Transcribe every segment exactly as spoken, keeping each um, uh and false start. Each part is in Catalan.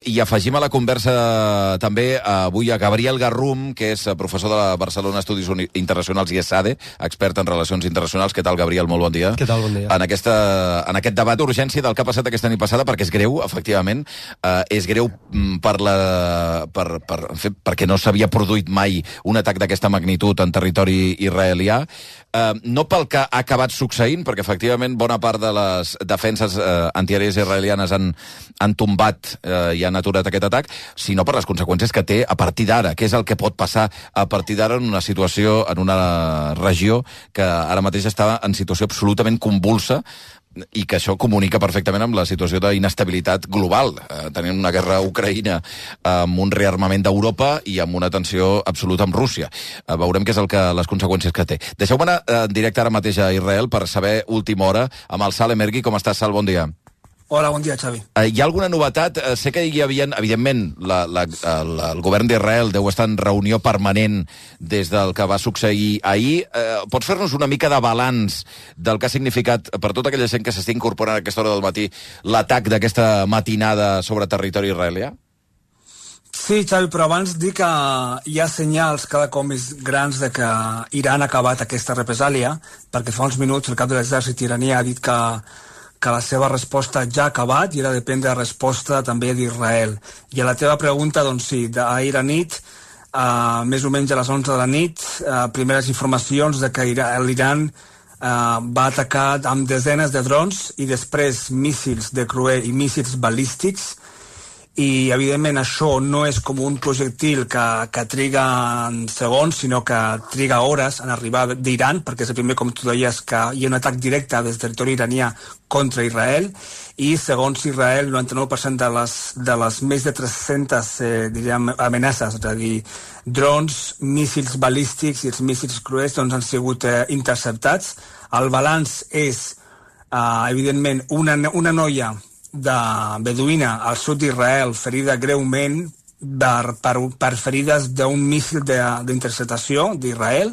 I afegim a la conversa també avui a Gabriel Garrum, que és professor de la Barcelona Estudis Internacionals i ESADE, expert en relacions internacionals. Què tal, Gabriel? Molt bon dia. Què tal? Bon dia. En, aquesta, en aquest debat d'urgència del que ha passat aquesta nit passada, perquè és greu, efectivament, eh, és greu per la, per, per, en fi, perquè no s'havia produït mai un atac d'aquesta magnitud en territori israelià, eh, no pel que ha acabat succeint, perquè efectivament bona part de les defenses eh, antiaèries israelianes han, han tombat eh, i han aturat aquest atac, sinó per les conseqüències que té a partir d'ara, què és el que pot passar a partir d'ara en una situació, en una regió que ara mateix està en situació absolutament convulsa i que això comunica perfectament amb la situació d'inestabilitat global. Eh, tenim una guerra a Ucraïna amb un rearmament d'Europa i amb una tensió absoluta amb Rússia. Eh, veurem què és el que, les conseqüències que té. Deixeu-me anar en directe ara mateix a Israel per saber última hora amb el Sal Emergui. Com estàs, Sal? Bon dia. Hola, bon dia, Xavi. Eh, hi ha alguna novetat? Eh, sé que hi havia, evidentment, la, la, el, el govern d'Israel deu estar en reunió permanent des del que va succeir ahir. Eh, pots fer-nos una mica de balanç del que ha significat per tota aquella gent que s'està incorporant a aquesta hora del matí l'atac d'aquesta matinada sobre territori israelià? Sí, Xavi, però abans dic que hi ha senyals cada cop més grans de que Iran ha acabat aquesta represàlia, perquè fa uns minuts el cap de l'exèrcit iraní ha dit que que la seva resposta ja ha acabat i ara depèn de la resposta també d'Israel. I a la teva pregunta, doncs sí, d'ahir a nit, uh, més o menys a les onze de la nit, uh, primeres informacions de que l'Iran uh, va atacar amb desenes de drons i després míssils de Cruer i míssils balístics, i evidentment això no és com un projectil que, que triga en segons, sinó que triga hores en arribar d'Iran, perquè és el primer, com tu deies, que hi ha un atac directe des del territori iranià contra Israel, i segons Israel, el noranta-nou per cent de les, de les més de tres-centes eh, diríem, amenaces, és a dir, drons, míssils balístics i els míssils cruers doncs, han sigut eh, interceptats. El balanç és, eh, evidentment, una, una noia de beduïna al sud d'Israel ferida greument per, per, per ferides d'un míssil d'interceptació d'Israel,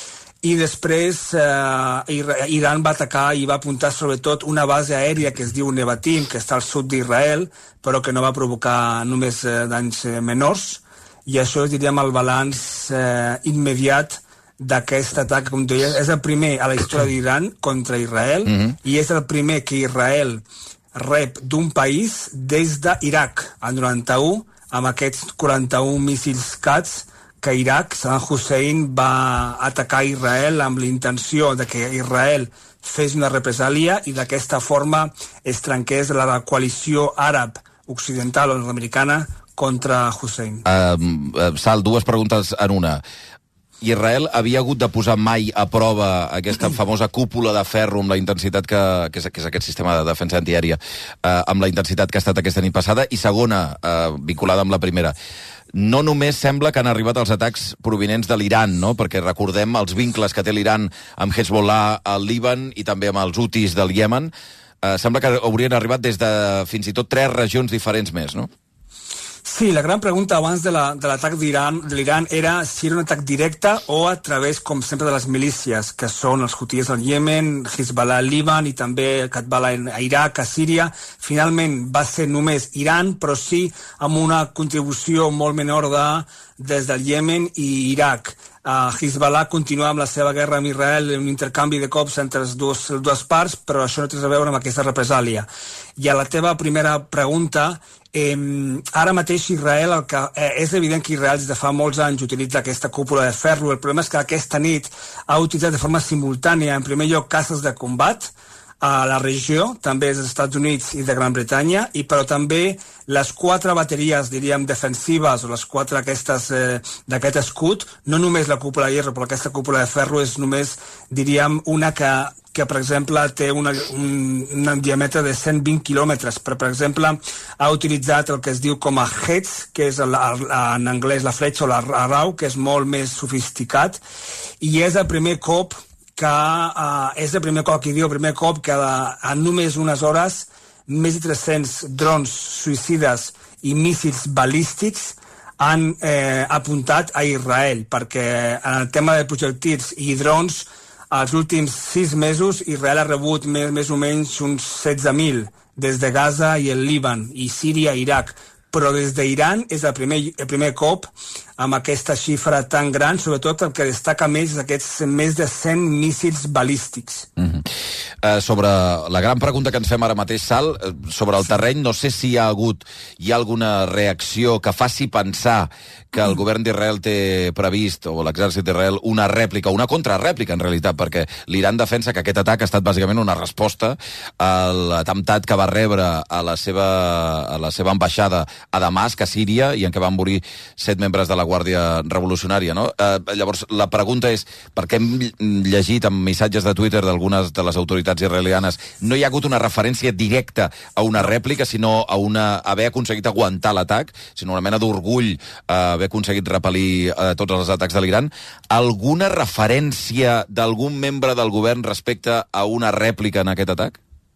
i després eh, Iran va atacar i va apuntar sobretot una base aèria que es diu Nevatim, que està al sud d'Israel, però que no va provocar només eh, danys eh, menors, i això és, diríem, el balanç eh, immediat d'aquest atac, com deia, és el primer a la història d'Iran contra Israel, mm-hmm. i és el primer que Israel rep d'un país des d'Iraq, el noranta-u, amb aquests quaranta-un míssils CATS que Iraq, Saddam Hussein, va atacar Israel amb la intenció de que Israel fes una represàlia i d'aquesta forma es trenqués la coalició àrab occidental o nord-americana contra Hussein. Uh, Sal, dues preguntes en una. Israel havia hagut de posar mai a prova aquesta famosa cúpula de ferro amb la intensitat que, que, és, que és aquest sistema de defensa antiaèria, eh, amb la intensitat que ha estat aquesta nit passada? I segona, eh, vinculada amb la primera, no només sembla que han arribat els atacs provinents de l'Iran, no? Perquè recordem els vincles que té l'Iran amb Hezbollah al Líban i també amb els Houthis del Iemen. Eh, sembla que haurien arribat des de fins i tot tres regions diferents més, no? Sí, la gran pregunta abans de l'atac d'Iran de l'Iran era si era un atac directe o a través, com sempre, de les milícies, que són els Houthis al Iemen, Hezbollah al Líban i també Katbala a Iraq, a Síria. Finalment va ser només Iran, però sí amb una contribució molt menor de, des del Iemen i Iraq. Uh, Hezbollah continua amb la seva guerra amb Israel, un intercanvi de cops entre les dues, les dues parts, però això no té a veure amb aquesta represàlia. I a la teva primera pregunta, eh, ara mateix Israel, el que, eh, és evident que Israel des de fa molts anys utilitza aquesta cúpula de ferro. El problema és que aquesta nit ha utilitzat de forma simultània, en primer lloc, caces de combat a la regió, també dels Estats Units i de Gran Bretanya, i però també les quatre bateries, diríem, defensives, o les quatre aquestes eh, d'aquest escut, no només la cúpula de hierro, però aquesta cúpula de ferro és només, diríem, una que, que per exemple, té una, un, un diàmetre de cent vint quilòmetres, però, per exemple, ha utilitzat el que es diu com a heads, que és la, en anglès la fletxa o la rau, que és molt més sofisticat, i és el primer cop que uh, és el primer cop, que diu, el primer cop que uh, en només unes hores més de tres-cents drons suïcides i míssils balístics han eh, apuntat a Israel, perquè en el tema de projectils i drons, els últims sis mesos Israel ha rebut més, més o menys uns setze mil des de Gaza i el Líban, i Síria i Iraq. però des d'Iran és el primer, el primer cop amb aquesta xifra tan gran, sobretot el que destaca més és aquests més de cent míssils balístics. Mm-hmm. uh, sobre la gran pregunta que ens fem ara mateix, Sal, sobre el terreny, no sé si hi ha hagut hi ha alguna reacció que faci pensar que el govern d'Israel té previst, o l'exèrcit d'Israel, una rèplica, una contrarèplica, en realitat, perquè l'Iran defensa que aquest atac ha estat bàsicament una resposta a l'atemptat que va rebre a la seva, a la seva ambaixada a Damasc, a Síria, i en què van morir set membres de la Guàrdia Revolucionària, no? Eh, llavors, la pregunta és, perquè hem llegit en missatges de Twitter d'algunes de les autoritats israelianes, no hi ha hagut una referència directa a una rèplica, sinó a una, haver aconseguit aguantar l'atac, sinó una mena d'orgull eh, haver aconseguit repel·lir eh, tots els atacs de l'Iran. Alguna referència d'algun membre del govern respecte a una rèplica en aquest atac?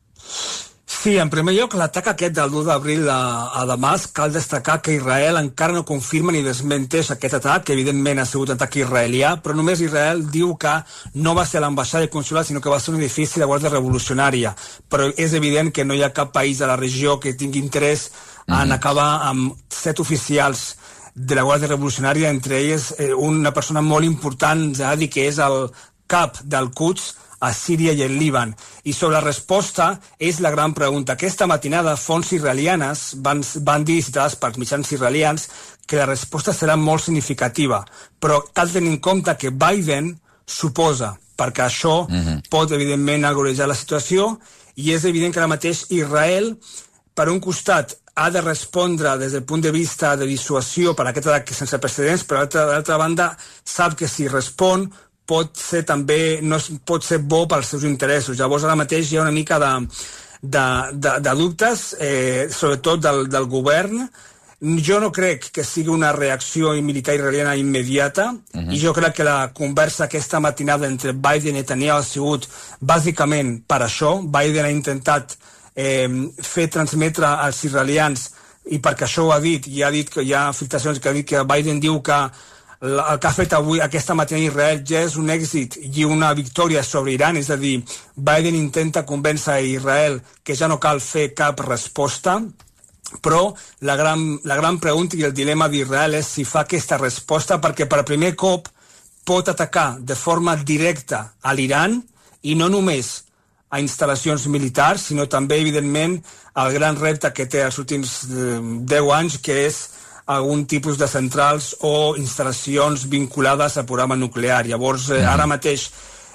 Sí, en primer lloc, l'atac aquest del l'u d'abril a, a Damasc, cal destacar que Israel encara no confirma ni desmenteix aquest atac, que evidentment ha sigut un atac israelià, però només Israel diu que no va ser l'ambaixada i consulat, sinó que va ser un edifici de Guàrdia Revolucionària. Però és evident que no hi ha cap país de la regió que tingui interès mm-hmm. en acabar amb set oficials de la Guàrdia Revolucionària, entre elles eh, una persona molt important, Zahadi, que és el cap del Quds a Síria i el Líban. I sobre la resposta és la gran pregunta. Aquesta matinada fonts israelianes van, van dir, citades per mitjans israelians, que la resposta serà molt significativa, però cal tenir en compte que Biden suposa, perquè això uh-huh. pot evidentment agrejar la situació, i és evident que ara mateix Israel, per un costat, ha de respondre des del punt de vista de dissuasió per aquest atac sense precedents, però d'altra banda sap que si respon pot ser també, no es, pot ser bo pels seus interessos. Llavors ara mateix hi ha una mica de, de, de, de dubtes, eh, sobretot del, del govern. Jo no crec que sigui una reacció militar israeliana immediata, uh-huh. i jo crec que la conversa aquesta matinada entre Biden i Netanyahu ha sigut bàsicament per això. Biden ha intentat Eh, fer transmetre als israelians, i perquè això ho ha dit, i ha dit que hi ha filtracions que ha dit que Biden diu que el que ha fet avui, aquesta matina Israel, ja és un èxit i una victòria sobre Iran, és a dir, Biden intenta convèncer a Israel que ja no cal fer cap resposta, però la gran, la gran pregunta i el dilema d'Israel és si fa aquesta resposta, perquè per primer cop pot atacar de forma directa a l'Iran, i no només a instal·lacions militars, sinó també, evidentment, el gran repte que té els últims eh, deu anys, que és algun tipus de centrals o instal·lacions vinculades al programa nuclear. Llavors, eh, ara mateix,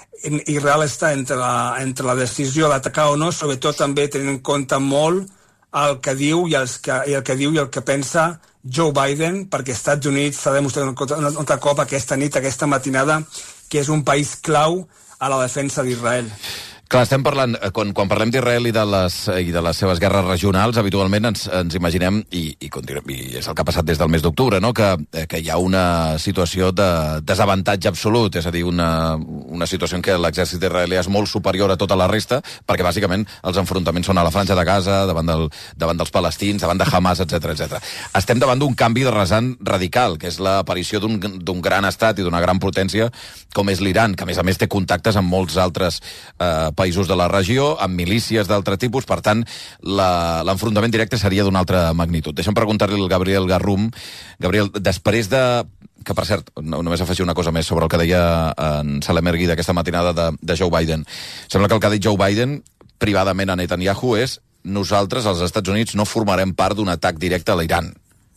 Israel està entre la, entre la decisió d'atacar o no, sobretot també tenint en compte molt el que diu i, els que, i el que diu i el que pensa Joe Biden, perquè als Estats Units s'ha demostrat un altre cop aquesta nit, aquesta matinada, que és un país clau a la defensa d'Israel. Clar, estem parlant, quan, quan parlem d'Israel i, de les, i de les seves guerres regionals, habitualment ens, ens imaginem, i, i, i és el que ha passat des del mes d'octubre, no? que, que hi ha una situació de desavantatge absolut, és a dir, una, una situació en què l'exèrcit israelià és molt superior a tota la resta, perquè bàsicament els enfrontaments són a la Franja de Gaza, davant, del, davant dels palestins, davant de Hamas, etcètera etcètera. Estem davant d'un canvi de rasant radical, que és l'aparició d'un gran estat i d'una gran potència com és l'Iran, que a més a més té contactes amb molts altres eh, països de la regió, amb milícies d'altre tipus, per tant, l'enfrontament directe seria d'una altra magnitud. Deixa'm preguntar-li al Gabriel Garrum. Gabriel, després de... que, per cert, no, només afegir una cosa més sobre el que deia en Salem Ergui d'aquesta matinada de, de Joe Biden. Sembla que el que ha dit Joe Biden privadament a Netanyahu és nosaltres, als Estats Units, no formarem part d'un atac directe a l'Iran.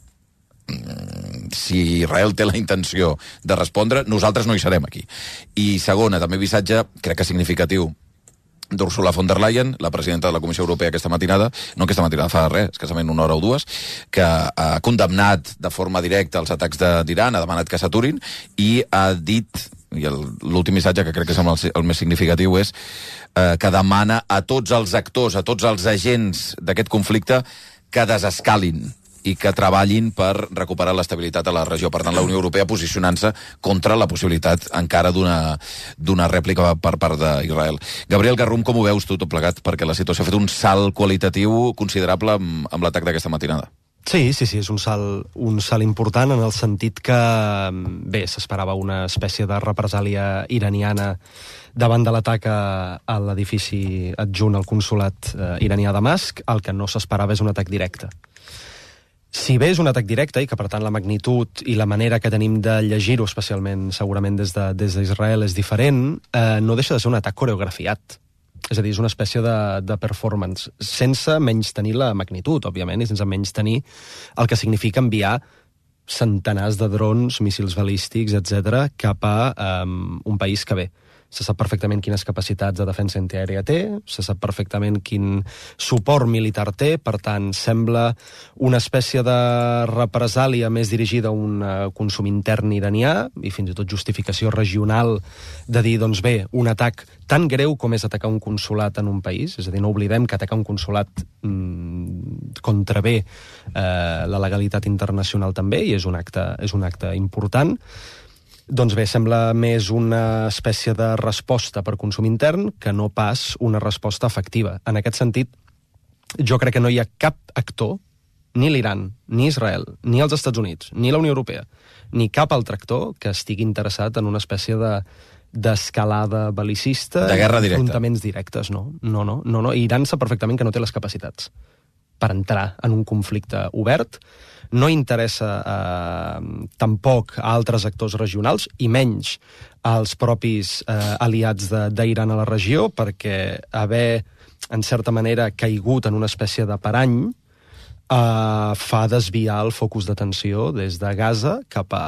Si Israel té la intenció de respondre, nosaltres no hi serem aquí. I segona, també missatge, crec que significatiu, d'Ursula von der Leyen, la presidenta de la Comissió Europea aquesta matinada, no aquesta matinada, fa res, escassament una hora o dues, que ha condemnat de forma directa els atacs d'Iran, ha demanat que s'aturin, i ha dit, i l'últim missatge que crec que és el, el més significatiu és eh, que demana a tots els actors, a tots els agents d'aquest conflicte que desescalin i que treballin per recuperar l'estabilitat a la regió. Per tant, la Unió Europea posicionant-se contra la possibilitat encara d'una rèplica per part d'Israel. Gabriel Garrum, com ho veus tu tot plegat? Perquè la situació ha fet un salt qualitatiu considerable amb, amb l'atac d'aquesta matinada. Sí, sí, sí, és un salt, un salt important en el sentit que, bé, s'esperava una espècie de represàlia iraniana davant de l'atac a, a l'edifici adjunt al consolat eh, iranià a Damasc. El que no s'esperava és un atac directe. Si bé és un atac directe i que, per tant, la magnitud i la manera que tenim de llegir-ho, especialment, segurament, des de, des d'Israel és diferent, eh, no deixa de ser un atac coreografiat. És a dir, és una espècie de, de performance, sense menys tenir la magnitud, òbviament, i sense menys tenir el que significa enviar centenars de drons, míssils balístics, etcètera, cap a um, un país que bé. Se sap perfectament quines capacitats de defensa antiaèria té, se sap perfectament quin suport militar té, per tant, sembla una espècie de represàlia més dirigida a un consum intern iranià, i fins i tot justificació regional de dir, doncs bé, un atac tan greu com és atacar un consolat en un país, és a dir, no oblidem que atacar un consolat mmm, contravé eh, la legalitat internacional també, i és un acte, és un acte important. Doncs bé, sembla més una espècie de resposta per consum intern que no pas una resposta efectiva. En aquest sentit, jo crec que no hi ha cap actor, ni l'Iran, ni Israel, ni els Estats Units, ni la Unió Europea, ni cap altre actor que estigui interessat en una espècie de d'escalada belicista, de guerra directa, enfrontaments directes, no. No, no, no, no. Iran sap perfectament que no té les capacitats per entrar en un conflicte obert. No interessa eh, tampoc a altres actors regionals, i menys als propis eh, aliats d'Iran a la regió, perquè haver, en certa manera, caigut en una espècie de parany eh, fa desviar el focus d'atenció des de Gaza cap a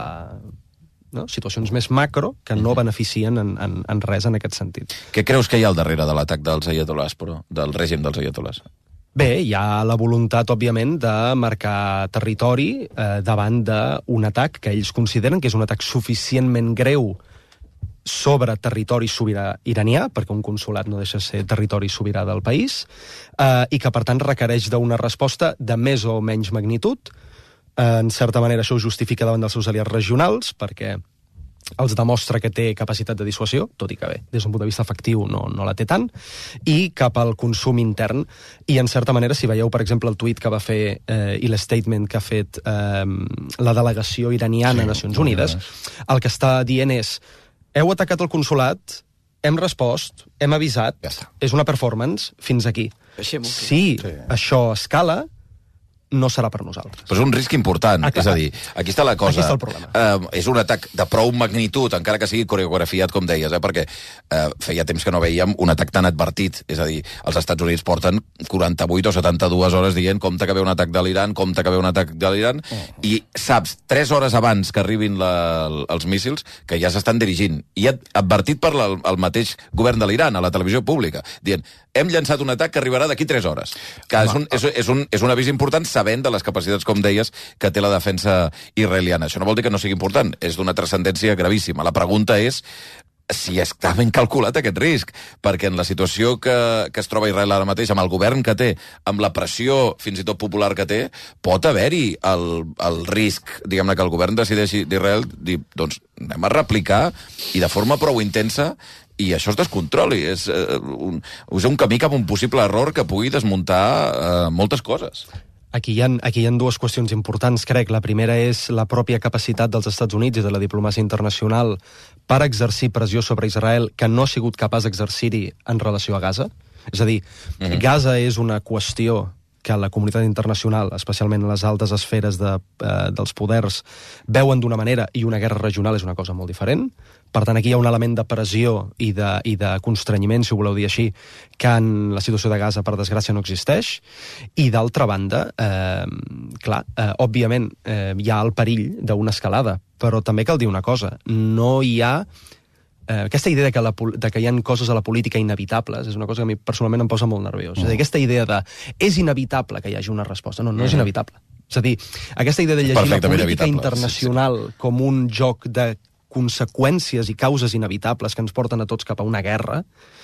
no? situacions més macro que no beneficien en, en, en res en aquest sentit. Què creus que hi ha al darrere de l'atac dels ayatolás, però, del règim dels ayatolás? Bé, hi ha la voluntat, òbviament, de marcar territori eh, davant d'un atac que ells consideren que és un atac suficientment greu sobre territori sobirà iranià, perquè un consolat no deixa de ser territori sobirà del país, eh, i que, per tant, requereix d'una resposta de més o menys magnitud. Eh, en certa manera, això ho justifica davant dels seus aliats regionals, perquè els demostra que té capacitat de dissuasió, tot i que bé, des d'un punt de vista efectiu no, no la té tant, i cap al consum intern. I, en certa manera, si veieu, per exemple, el tuit que va fer eh, i l'statement que ha fet eh, la delegació iraniana a Nacions Unides, el que està dient és: heu atacat el consolat, hem respost, hem avisat, ja està. És una performance, fins aquí. Si sí. això escala, no serà per nosaltres. Però és un risc important, ah, és a dir, aquí està la cosa. Aquí està el problema. Uh, és un atac de prou magnitud, encara que sigui coreografiat, com deies, eh? perquè uh, feia temps que no veiem un atac tan advertit. És a dir, els Estats Units porten quaranta-vuit o setanta-dues hores dient compte que ve un atac de l'Iran, compte que ve un atac de l'Iran, oh. i saps, tres hores abans que arribin la, els míssils, que ja s'estan dirigint. I advertit per la, el mateix govern de l'Iran, a la televisió pública, dient, hem llançat un atac que arribarà d'aquí tres hores. Que és un, és, és, un, és un avís important, sabent de les capacitats, com deies, que té la defensa israeliana. Això no vol dir que no sigui important, és d'una transcendència gravíssima. La pregunta és si està ben calculat aquest risc, perquè en la situació que, que es troba Israel ara mateix, amb el govern que té, amb la pressió fins i tot popular que té, pot haver-hi el, el risc, diguem-ne, que el govern decideixi d'Israel dir, doncs anem a replicar, i de forma prou intensa, i això es descontroli. És, eh, un, és un camí cap a un possible error que pugui desmuntar eh, moltes coses. Aquí hi, ha, aquí hi ha dues qüestions importants, crec. La primera és la pròpia capacitat dels Estats Units i de la diplomàcia internacional per exercir pressió sobre Israel que no ha sigut capaç d'exercir-hi en relació a Gaza. És a dir, mm-hmm. Gaza és una qüestió que la comunitat internacional, especialment les altes esferes de, eh, dels poders, veuen d'una manera, i una guerra regional és una cosa molt diferent. Per tant, aquí hi ha un element de pressió i de, i de constrenyiment, si ho voleu dir així, que en la situació de Gaza, per desgràcia, no existeix. I, d'altra banda, eh, clar, eh, òbviament, eh, hi ha el perill d'una escalada, però també cal dir una cosa, no hi ha... Eh, aquesta idea de que, la, de que hi ha coses a la política inevitables és una cosa que a mi personalment em posa molt nerviós. Mm. És a dir, aquesta idea de és inevitable que hi hagi una resposta. No, no mm. és inevitable. És a dir, aquesta idea de llegir la política internacional sí, sí. com un joc de conseqüències i causes inevitables que ens porten a tots cap a una guerra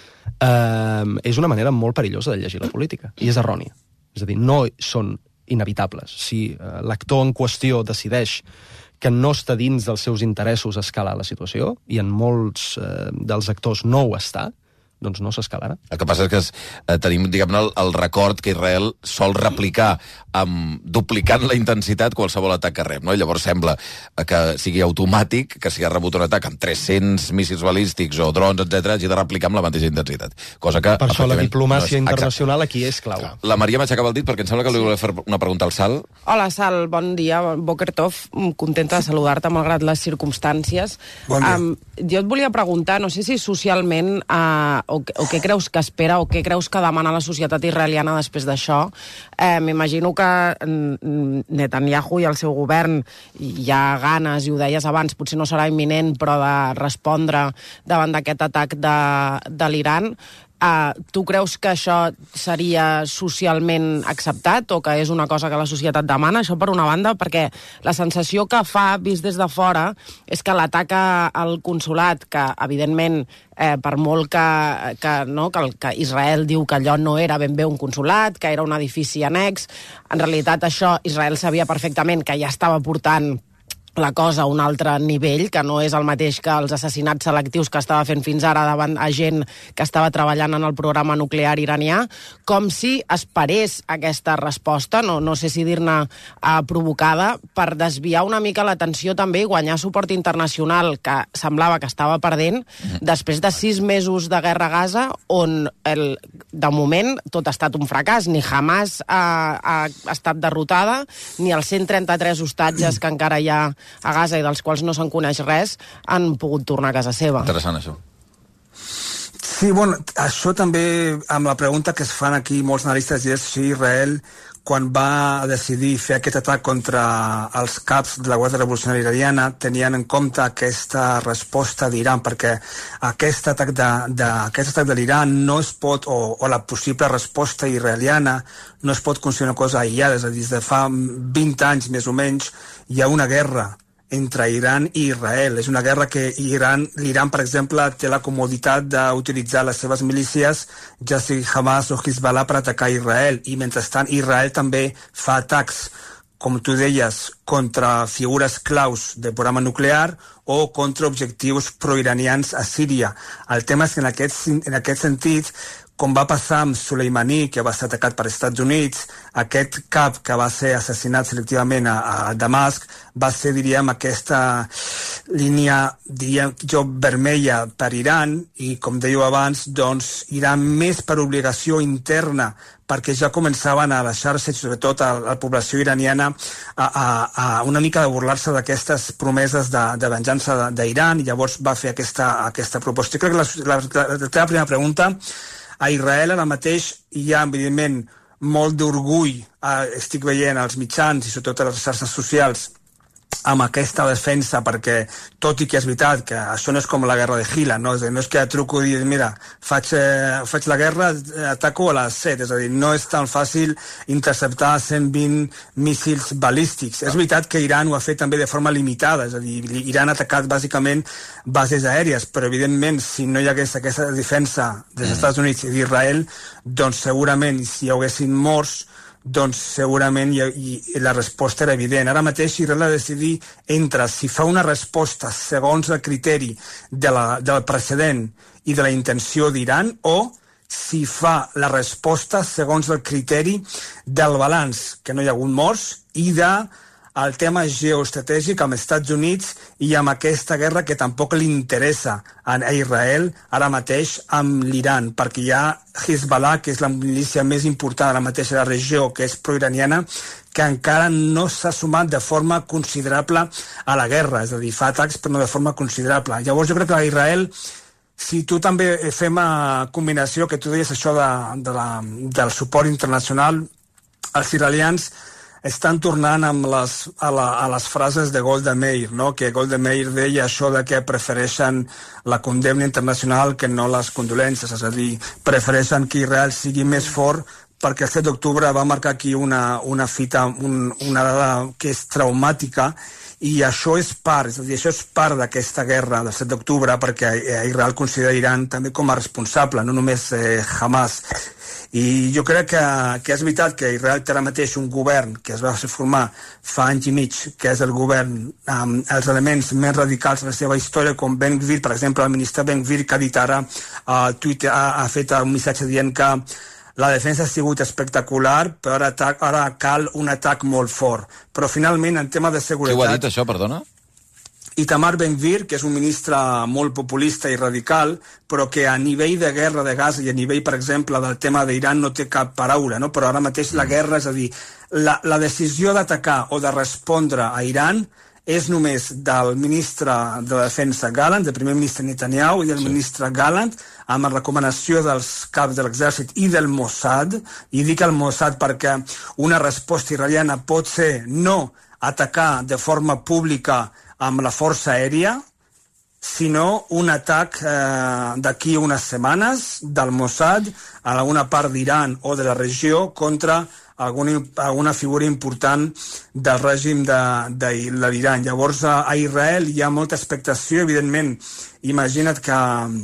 eh, és una manera molt perillosa de llegir la política. I és errònia. És a dir, no són inevitables. Si eh, l'actor en qüestió decideix que no està dins dels seus interessos escalar la situació, i en molts eh, dels actors no ho està, doncs no s'escalarà. El que passa és que es, eh, tenim, diguem-ne, el, el record que Israel sol replicar amb, duplicant la intensitat qualsevol atac que rep, no? I llavors sembla que sigui automàtic, que si ha rebut un atac amb tres-cents míssils balístics o drons, etcètera, hagi de replicar amb la mateixa intensitat. Cosa que, per això la diplomàcia no és, internacional aquí és clau. La Maria m'aixecava el dit perquè em sembla que li volia fer una pregunta al Sal. Hola, Sal, bon dia, Boker Tov, contenta de saludar-te malgrat les circumstàncies. Bon dia. Um, jo et volia preguntar, no sé si socialment uh, o, o què creus que espera o què creus que demana la societat israeliana després d'això. Eh, M'imagino que Netanyahu i el seu govern hi ha ganes, i ho deies abans, potser no serà imminent, però de respondre davant d'aquest atac de, de l'Iran. Uh, tu creus que això seria socialment acceptat o que és una cosa que la societat demana? Això per una banda, perquè la sensació que fa, vist des de fora, és que l'atac al consolat, que evidentment eh, per molt que, que, no, que, el, que Israel diu que allò no era ben bé un consolat, que era un edifici annex, en realitat això Israel sabia perfectament que ja estava portant la cosa a un altre nivell, que no és el mateix que els assassinats selectius que estava fent fins ara davant a gent que estava treballant en el programa nuclear iranià, com si esperés aquesta resposta, no, no sé si dir-ne uh, provocada, per desviar una mica l'atenció també i guanyar suport internacional, que semblava que estava perdent, després de sis mesos de guerra a Gaza, on el, de moment tot ha estat un fracàs. Ni Hamas ha, ha estat derrotada, ni els cent trenta-tres hostatges que encara hi ha a Gaza i dels quals no se'n coneix res, han pogut tornar a casa seva. Interessant, això. Sí, bueno, això també, amb la pregunta que es fan aquí molts analistes, és si Israel, quan va decidir fer aquest atac contra els caps de la Guàrdia Revolucionària Iraniana, tenien en compte aquesta resposta d'Iran, perquè aquest atac de, de, aquest atac de l'Iran no es pot, o, o la possible resposta israeliana, no es pot considerar una cosa aïllada, és a dir, des de fa vint anys, més o menys, hi ha una guerra entre Iran i Israel. És una guerra que Iran, l'Iran, per exemple, té la comoditat d'utilitzar les seves milícies, ja sigui Hamas o Hezbollah, per atacar Israel. I mentrestant, Israel també fa atacs, com tu deies, contra figures claus del programa nuclear o contra objectius proiranians a Síria. El tema és que en aquest, en aquest sentit, com va passar amb Soleimani, que va ser atacat per Estats Units, aquest cap que va ser assassinat selectivament a, a Damasc, va ser, diríem, aquesta línia, diríem jo, vermella per Iran, i com dèieu abans, doncs, Iran més per obligació interna, perquè ja començaven a les xarxes, sobretot a la població iraniana, a, a, a una mica de burlar-se d'aquestes promeses de, de venjança d'Iran, i llavors va fer aquesta, aquesta proposta. Jo crec que la, la, la, la teva primera pregunta, a Israel ara mateix hi ha, evidentment, molt d'orgull, eh, estic veient als mitjans i sobretot a les xarxes socials, amb aquesta defensa, perquè tot i que és veritat que això no és com la guerra de Gila, no, és dir, no és que truco i dic, mira, faig, eh, faig la guerra, ataco a les set, és a dir, no és tan fàcil interceptar cent vint míssils balístics. És veritat que Iran ho ha fet també de forma limitada, és a dir, Iran ha atacat bàsicament bases aèries, però evidentment si no hi hagués aquesta defensa dels Estats Units i d'Israel, doncs segurament si hi haguessin morts, doncs segurament i, i la resposta era evident. Ara mateix Israel ha de decidir entre si fa una resposta segons el criteri de la, del precedent i de la intenció d'Iran o si fa la resposta segons el criteri del balanç, que no hi ha hagut morts, i de el tema geoestratègic amb els Estats Units i amb aquesta guerra que tampoc li interessa a Israel ara mateix amb l'Iran, perquè hi ha Hezbollah, que és la milícia més important ara mateix a la regió, que és proiraniana, que encara no s'ha sumat de forma considerable a la guerra, és a dir, fa atacs però no de forma considerable. Llavors jo crec que a Israel, si tu també fem a combinació, que tu deies això de, de la, del suport internacional, els israelians estan tornant amb les, a, la, a les frases de Golda Meir, no? Que Golda Meir deia això de que prefereixen la condemna internacional que no les condolències, és a dir, prefereixen que Israel sigui més fort perquè el set d'octubre va marcar aquí una, una fita, un, una dada que és traumàtica, i això és part, és a dir, això és part d'aquesta guerra del set d'octubre, perquè Israel considera Iran també com a responsable, no només eh, Hamas. I jo crec que, que és veritat que Israel té ara mateix un govern que es va formar fa anys i mig, que és el govern amb els elements més radicals de la seva història, com Ben Gvir, per exemple, el ministre Ben Gvir, que ha dit ara, uh, Twitter, ha, ha fet un missatge dient que la defensa ha sigut espectacular, però ara, ara cal un atac molt fort. Però finalment, en tema de seguretat... Qui ho ha dit, això, perdona? Itamar Ben-Gvir, que és un ministre molt populista i radical, però que a nivell de guerra de Gaza i a nivell, per exemple, del tema d'Iran no té cap paraula, no? Però ara mateix la guerra, és a dir, la, la decisió d'atacar o de respondre a Iran és només del ministre de la Defensa Gallant, del primer ministre Netanyahu i del sí. ministre Gallant, amb la recomanació dels caps de l'exèrcit i del Mossad, i dic el Mossad perquè una resposta israeliana pot ser no atacar de forma pública amb la força aèria, sinó un atac eh, d'aquí unes setmanes del Mossad a alguna part d'Iran o de la regió contra alguna, alguna figura important del règim de, de l'Iran. Llavors, a Israel hi ha molta expectació, evidentment. Imagina't que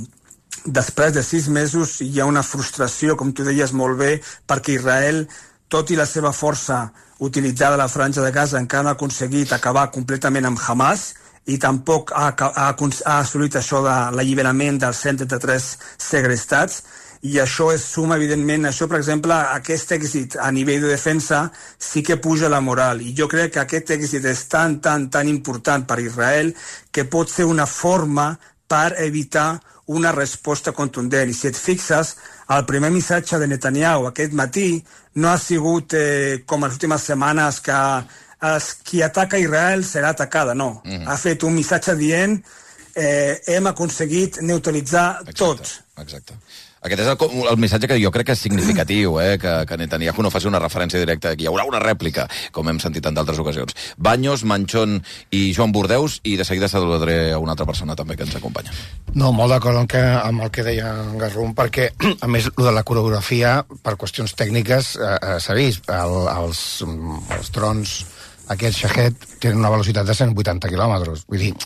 després de sis mesos hi ha una frustració, com tu deies molt bé, perquè Israel, tot i la seva força utilitzada a la franja de Gaza, encara no ha aconseguit acabar completament amb Hamas, i tampoc ha, ha, ha assolit això de l'alliberament dels cent trenta-tres segrestats, i això és suma, evidentment, això, per exemple, aquest èxit a nivell de defensa sí que puja la moral, i jo crec que aquest èxit és tan, tan, tan important per Israel que pot ser una forma per evitar una resposta contundent. I si et fixes, el primer missatge de Netanyahu aquest matí no ha sigut eh, com les últimes setmanes que els, qui ataca Israel serà atacada, no. Mm. Ha fet un missatge dient eh, hem aconseguit neutralitzar exacte, tot. Exacte. Aquest és el, el missatge que jo crec que és significatiu, eh? que, que Netanyahu no faci una referència directa, que hi haurà una rèplica, com hem sentit en d'altres ocasions. Baños, Manchón i Joan Bordeus, i de seguida saludaré a una altra persona també que ens acompanya. No, molt d'acord amb, que, amb el que deia en Garrum, perquè, a més, el de la coreografia, per qüestions tècniques, eh, eh, s'ha vist, el, els, els drons, aquests Shahed, tenen una velocitat de cent vuitanta quilòmetres. Vull dir,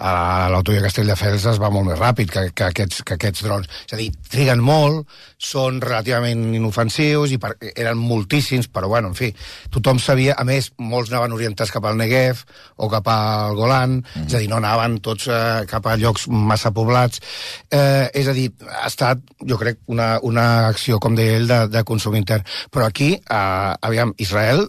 a l'autovia Castelldefels es va molt més ràpid que, que, aquests, que aquests drons. És a dir, triguen molt, són relativament inofensius, i per, eren moltíssims, però bueno, en fi, tothom sabia, a més, molts anaven orientats cap al Negev o cap al Golan, mm-hmm. és a dir, no anaven tots eh, cap a llocs massa poblats. Eh, és a dir, ha estat, jo crec, una, una acció, com deia ell, de, de consum intern. Però aquí, eh, aviam, Israel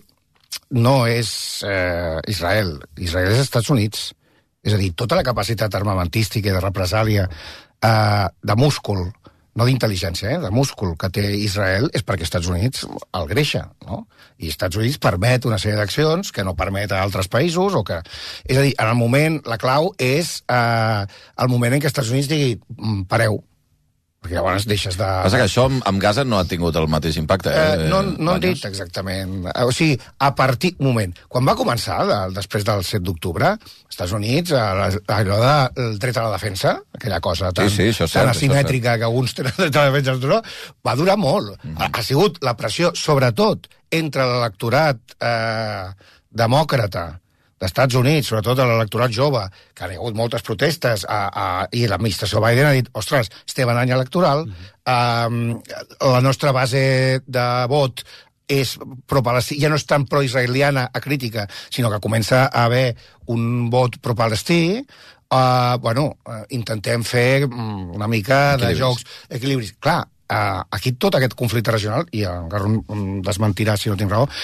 no és eh, Israel. Israel és Estats Units. És a dir, tota la capacitat armamentística i de represàlia eh, de múscul, no d'intel·ligència, eh, de múscul que té Israel és perquè Estats Units el greixa, no? I Estats Units permet una sèrie d'accions que no permet a altres països, o que... És a dir, en el moment, la clau és eh, el moment en què Estats Units digui pareu, perquè llavors deixes de... Passa que això amb Gaza no ha tingut el mateix impacte, eh? eh no no han dit exactament. O sigui, a partir... Un moment. Quan va començar, de, després del set d'octubre, als Estats Units, allò del dret a la defensa, aquella cosa tan, sí, sí, tan asimètrica que alguns tenen dret a la defensa, va durar molt. Mm-hmm. ha, ha sigut la pressió, sobretot, entre l'electorat eh, demòcrata d'Estats Units, sobretot a l'electorat jove, que hi ha hagut moltes protestes, a, a, i l'administració Biden ha dit, ostres, estem en any electoral, mm-hmm. eh, la nostra base de vot és pro-palestí, ja no és tan pro-israeliana a crítica, sinó que comença a haver un vot pro-palestí. Uh, bueno, uh, intentem fer una mica equilibris. de jocs, equilibris. Clar, uh, aquí tot aquest conflicte regional, i en Garrum desmentirà si no tinc raó,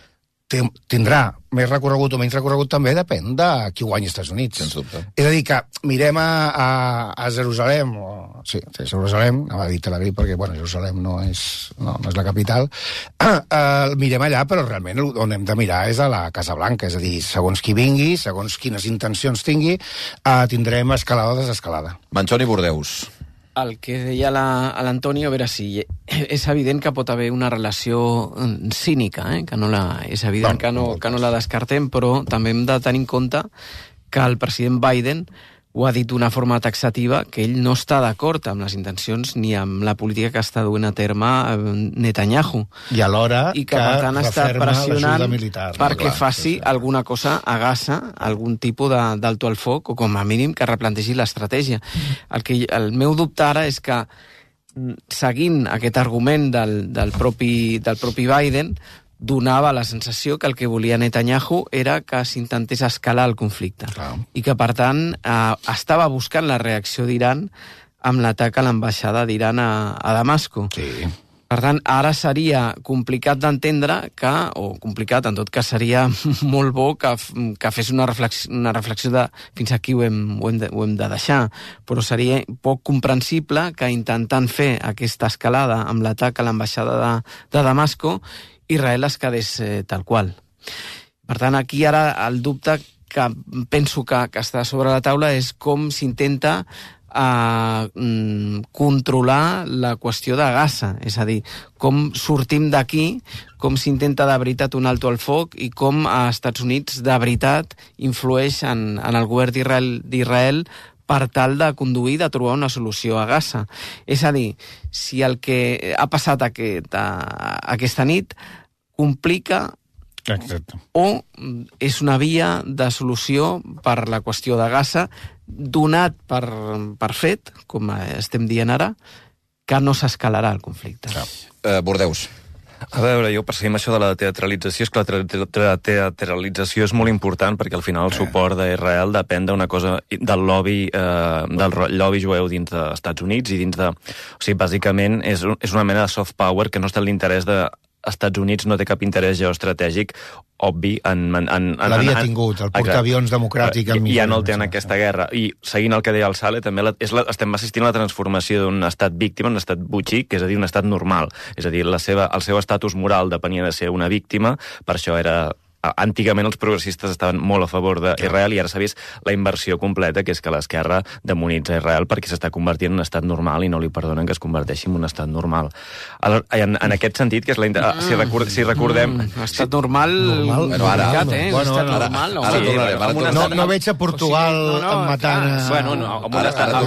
tindrà més recorregut o menys recorregut, també depèn de qui guanyi als Estats Units. Sens dubte. És a dir, que mirem a, a, a Jerusalem, o, sí, sí, Jerusalem, anava a dir Tel Aviv, perquè, bueno, Jerusalem no és, no, no és la capital, uh, uh, mirem allà, però realment on hem de mirar és a la Casa Blanca, és a dir, segons qui vingui, segons quines intencions tingui, uh, tindrem escalada o desescalada. Manchón i Bordeus. El que deia l'Antonio, a veure si és evident que pot haver una relació cínica, eh? que no la, és evident no, que, no, que no la descartem, però també hem de tenir en compte que el president Biden ho ha dit d'una forma taxativa, que ell no està d'acord amb les intencions ni amb la política que està duent a terme Netanyahu. I alhora I que, per tant, està pressionant militar, no? perquè Clar, faci sí, sí. alguna cosa a Gaza, algun tipus d'alto al foc, o com a mínim que replantegi l'estratègia. El, que, el meu dubte ara és que, seguint aquest argument del, del, propi, del propi Biden, donava la sensació que el que volia Netanyahu era que s'intentés escalar el conflicte. Clar. I que, per tant, eh, estava buscant la reacció d'Iran amb l'atac a l'ambaixada d'Iran a, a Damasco. Sí. Per tant, ara seria complicat d'entendre que, o complicat, en tot cas seria molt bo que, que fes una reflexió, una reflexió de fins aquí ho hem, ho, hem de, ho hem de deixar, però seria poc comprensible que intentant fer aquesta escalada amb l'atac a l'ambaixada de, de Damasco, Israel es quedés eh, tal qual. Per tant, aquí ara el dubte que penso que, que està sobre la taula és com s'intenta a mm, controlar la qüestió de Gaza, és a dir, com sortim d'aquí, com s'intenta de veritat un alto al foc i com a Estats Units de veritat influeix en, en el govern d'Israel per tal de conduir, de trobar una solució a Gaza. És a dir, si el que ha passat aquest, a, aquesta nit complica Exacte. o és una via de solució per la qüestió de Gaza, donat per, per fet, com estem dient ara, que no s'escalarà el conflicte. Ja. Uh, Bordeus. A veure, jo perseguim això de la teatralització, és que la teatralització és molt important perquè al final el suport d'Israel depèn d'una cosa, del lobby, eh, del lobby jueu dins dels Estats Units i dins de... O sigui, bàsicament és, és una mena de soft power que no està en l'interès de... Estats Units no té cap interès geoestratègic obvi en... en, en L'havia tingut, el portaavions democràtic. I ja no el té en aquesta guerra. I seguint el que deia el Sale, també la, és la, estem assistint a la transformació d'un estat víctima en un estat butxic, és a dir, un estat normal. És a dir, la seva, el seu estatus moral depenia de ser una víctima, per això era... Antigament els progressistes estaven molt a favor d'Israel i ara s'ha vist la inversió completa, que és que l'esquerra demonitza Israel perquè s'està convertint en un estat normal i no li perdonen que es converteixi en un estat normal. En, en aquest sentit, que és la... Mm. Si, record, si recordem... Mm. Estat normal... normal Bueno, ara, eh? Bueno, estat ara, normal. Ara, ara, ara, ara, ara, no, no veig a Portugal o sigui, no, no, matant... A... Bueno, no, amb un estat...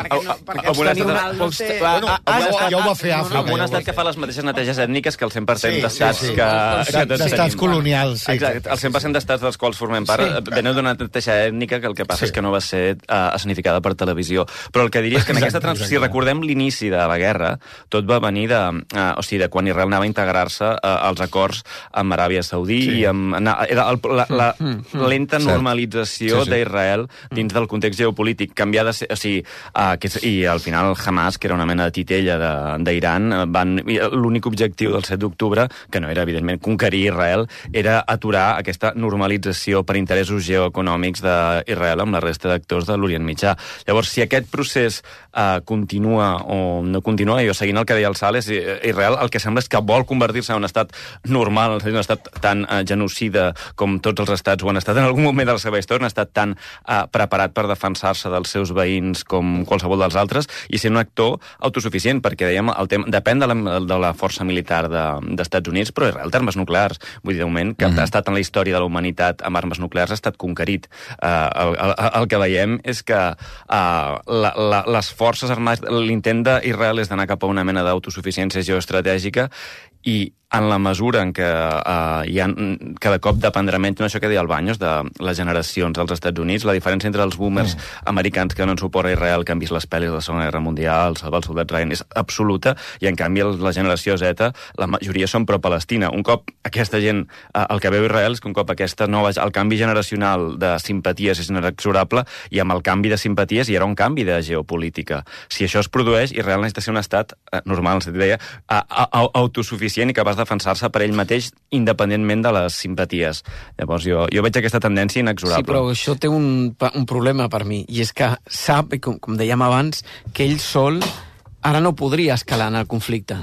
Ja ho va fer Àfrica. Amb un estat que fa les mateixes neteges ètniques que el cent per cent d'estats que... D'estats colonials, sí. Exacte, el cent per cent d'estats dels quals formem part sí. venen d'una neteja ètnica que el que passa sí. és que no va ser uh, escenificada per televisió. Però el que diria és que en aquesta trans... si recordem l'inici de la guerra, tot va venir de, uh, o sigui, de quan Israel anava a integrar-se uh, als acords amb Aràbia Saudí sí. i amb... Era el, la, la lenta normalització sí, sí. d'Israel dins del context geopolític. Canviar de ser... O sigui, uh, que és, i al final Hamas, que era una mena de titella d'Iran, van... l'únic objectiu del set d'octubre, que no era, evidentment, conquerir Israel, era aturar aquesta normalització per interessos geoeconòmics d'Israel amb la resta d'actors de l'Orient Mitjà. Llavors, si aquest procés uh, continua o no continua, jo seguint el que deia el Sales, Israel el que sembla és que vol convertir-se en un estat normal, un estat tan uh, genocida com tots els estats ho han estat en algun moment de la seva història, un estat tan uh, preparat per defensar-se dels seus veïns com qualsevol dels altres i ser un actor autosuficient, perquè dèiem, el tema depèn de la, de la força militar d'Estats de, Units, però Israel té armes nuclears. Vull dir, de moment, que mm-hmm. ha estat en la història de la humanitat amb armes nuclears ha estat conquerit. Uh, el, el, el que veiem és que uh, la, la, les forces armades, l'intent d'Israel és d'anar cap a una mena d'autosuficiència geoestratègica i en la mesura en què uh, hi ha, cada cop dependrà menys, no això que deia el Baños, de les generacions dels Estats Units, la diferència entre els boomers mm. americans que donen suport a Israel, que han vist les pel·lis de la Segona Guerra Mundial, Salvar els soldats Ryan, és absoluta, i en canvi la generació Z, la majoria són pro-Palestina. Un cop aquesta gent, uh, el que veu Israel és que un cop aquesta nova, el canvi generacional de simpaties és inexorable, i amb el canvi de simpaties hi haurà un canvi de geopolítica. Si això es produeix, Israel necessita ser un estat uh, normal, es deia, uh, uh, autosuficient i capaç de defensar-se per ell mateix independentment de les simpaties. Llavors jo, jo veig aquesta tendència inexorable. Sí, però això té un, un problema per mi, i és que sap, com, com dèiem abans, que ell sol ara no podria escalar en el conflicte.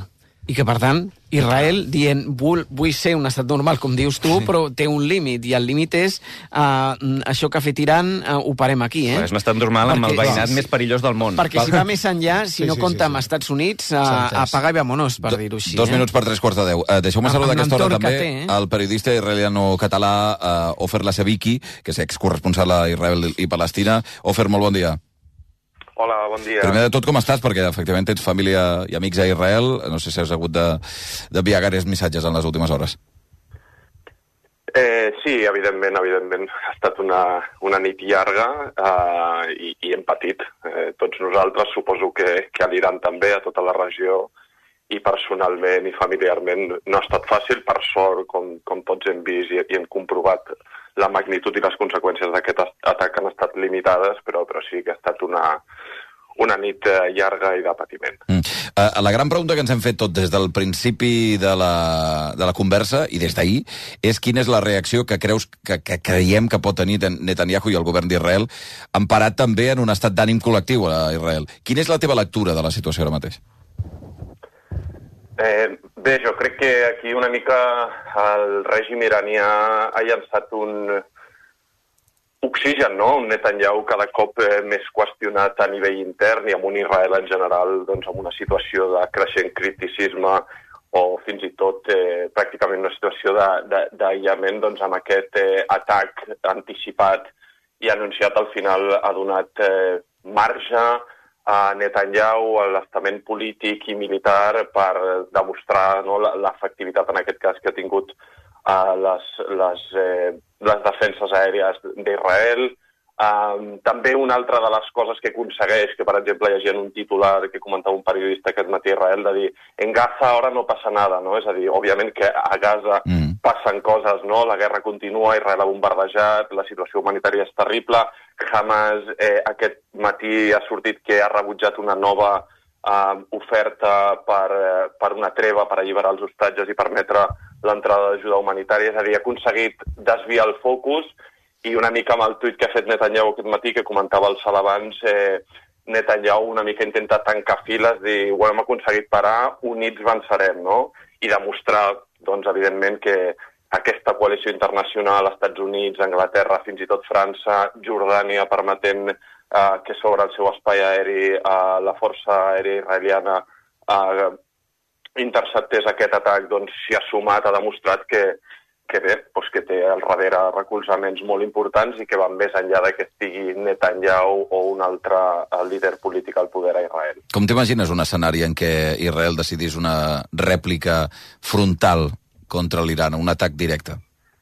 I que, per tant, Israel dient vull, vull ser un estat normal, com dius tu, sí. però té un límit, i el límit és uh, això que ha fet Iran, uh, ho parem aquí, eh? És un estat normal amb perquè, el veïnat no, més perillós del món. Perquè si va més enllà, si sí, no sí, compta sí, sí. amb Estats Units, uh, apaga i vámonos, per dir-ho així. Dos eh? minuts per tres quarts de deu. Uh, Deixeu-me saludar aquesta hora també té, eh? el periodista israeliano-català uh, Ofer Laseviki, que és excorresponsal a Israel i Palestina. Ofer, molt bon dia. Hola, bon dia. Primer de tot, com estàs? Perquè, efectivament, tens família i amics a Israel. No sé si has hagut d'enviar de, gaires missatges en les últimes hores. Eh, sí, evidentment, evidentment. Ha estat una, una nit llarga eh, i, i hem patit. Eh, tots nosaltres, suposo que, que a l'Iran també, a tota la regió, i personalment i familiarment no ha estat fàcil. Per sort, com, com tots hem vist i, i hem comprovat, la magnitud i les conseqüències d'aquest atac han estat limitades, però, però sí que ha estat una, una nit llarga i de patiment. Mm. Uh, la gran pregunta que ens hem fet tot des del principi de la, de la conversa i des d'ahir és quina és la reacció que creus que, que creiem que pot tenir Netanyahu i el govern d'Israel, emparat també en un estat d'ànim col·lectiu a Israel. Quina és la teva lectura de la situació ara mateix? Eh, bé, jo crec que aquí una mica el règim iranià ha llançat un oxigen, no? Un Netanyahu cada cop eh, més qüestionat a nivell intern i amb un Israel en general doncs, amb una situació de creixent criticisme o fins i tot eh, pràcticament una situació d'aïllament doncs, amb aquest eh, atac anticipat i anunciat al final ha donat eh, marge a Netanyahu, a l'estament polític i militar per demostrar no, l'efectivitat en aquest cas que ha tingut uh, les, les, eh, les defenses aèries d'Israel. Um, també una altra de les coses que aconsegueix, que per exemple llegia en un titular que comentava un periodista aquest matí a Israel, de dir en Gaza ara no passa nada, no? És a dir, òbviament que a Gaza mm. passen coses, no? La guerra continua, Israel ha bombardejat, la situació humanitària és terrible, Hamas eh, aquest matí ha sortit que ha rebutjat una nova eh, oferta per, eh, per una treva, per alliberar els hostatges i permetre l'entrada d'ajuda humanitària, és a dir, ha aconseguit desviar el focus. I una mica amb el tuit que ha fet Netanyahu aquest matí, que comentava el Sal abans, eh, Netanyahu una mica intenta tancar files, dir, ho hem aconseguit parar, units vencerem, no? I demostrar, doncs, evidentment, que aquesta coalició internacional, Estats Units, Anglaterra, fins i tot França, Jordània, permetent eh, que sobre el seu espai aeri eh, la força aèria israeliana eh, interceptés aquest atac, doncs s'hi ha sumat, ha demostrat que que bé, doncs que té al darrere recolzaments molt importants i que van més enllà de que estigui Netanyahu o un altre líder polític al poder a Israel. Com t'imagines un escenari en què Israel decidís una rèplica frontal contra l'Iran, un atac directe?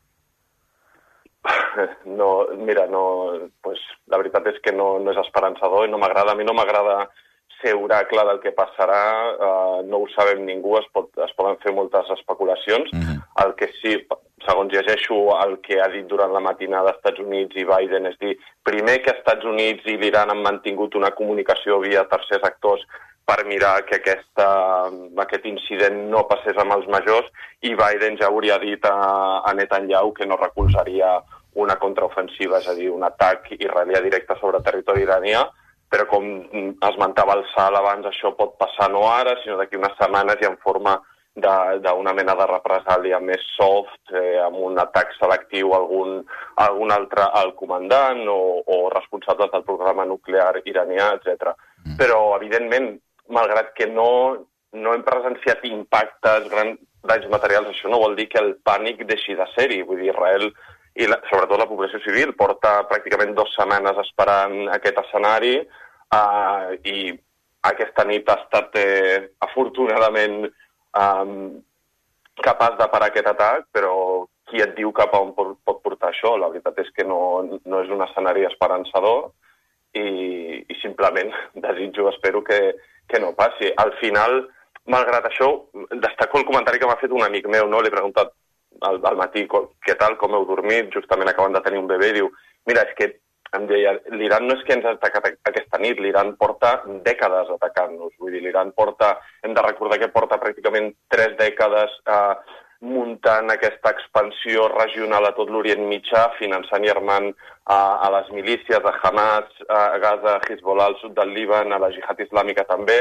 No, mira, no, pues, la veritat és que no, no és esperançador i no m'agrada. A mi no m'agrada ser oracle del que passarà, uh, no ho sabem ningú, es, pot, es poden fer moltes especulacions. Mm-hmm. El que sí, segons llegeixo el que ha dit durant la matinada als Estats Units i Biden, és dir, primer que Estats Units i l'Iran han mantingut una comunicació via tercers actors per mirar que aquesta, aquest incident no passés amb els majors, i Biden ja hauria dit a, a Netanyahu que no recolzaria una contraofensiva, és a dir, un atac israelià directe sobre territori iranià, però com esmentava el Sal abans, això pot passar no ara, sinó d'aquí unes setmanes i en forma d'una mena de represàlia més soft, eh, amb un atac selectiu a algun, a algun altre al comandant o, o responsables del programa nuclear iranià, etcètera. Mm. Però, evidentment, malgrat que no, no hem presenciat impactes, grans danys materials, això no vol dir que el pànic deixi de ser-hi. Vull dir, Israel i la, sobretot la població civil porta pràcticament dues setmanes esperant aquest escenari uh, i aquesta nit ha estat eh, afortunadament um, capaç de parar aquest atac, però qui et diu cap a on pot, pot portar això? La veritat és que no, no és un escenari esperançador i, i simplement desitjo, espero que, que no passi. Al final, malgrat això, destaco el comentari que m'ha fet un amic meu, no? L'he preguntat al, al matí, què tal, com heu dormit, justament acabant de tenir un bebè, diu, mira, és que em deia, l'Iran no és que ens ha atacat aquesta nit, l'Iran porta dècades atacant-nos, vull dir, l'Iran porta, hem de recordar que porta pràcticament tres dècades eh, muntant aquesta expansió regional a tot l'Orient Mitjà, finançant i armant eh, a les milícies, a Hamas, a Gaza, a Hezbollah, al sud del Líban, a la Jihad Islàmica també.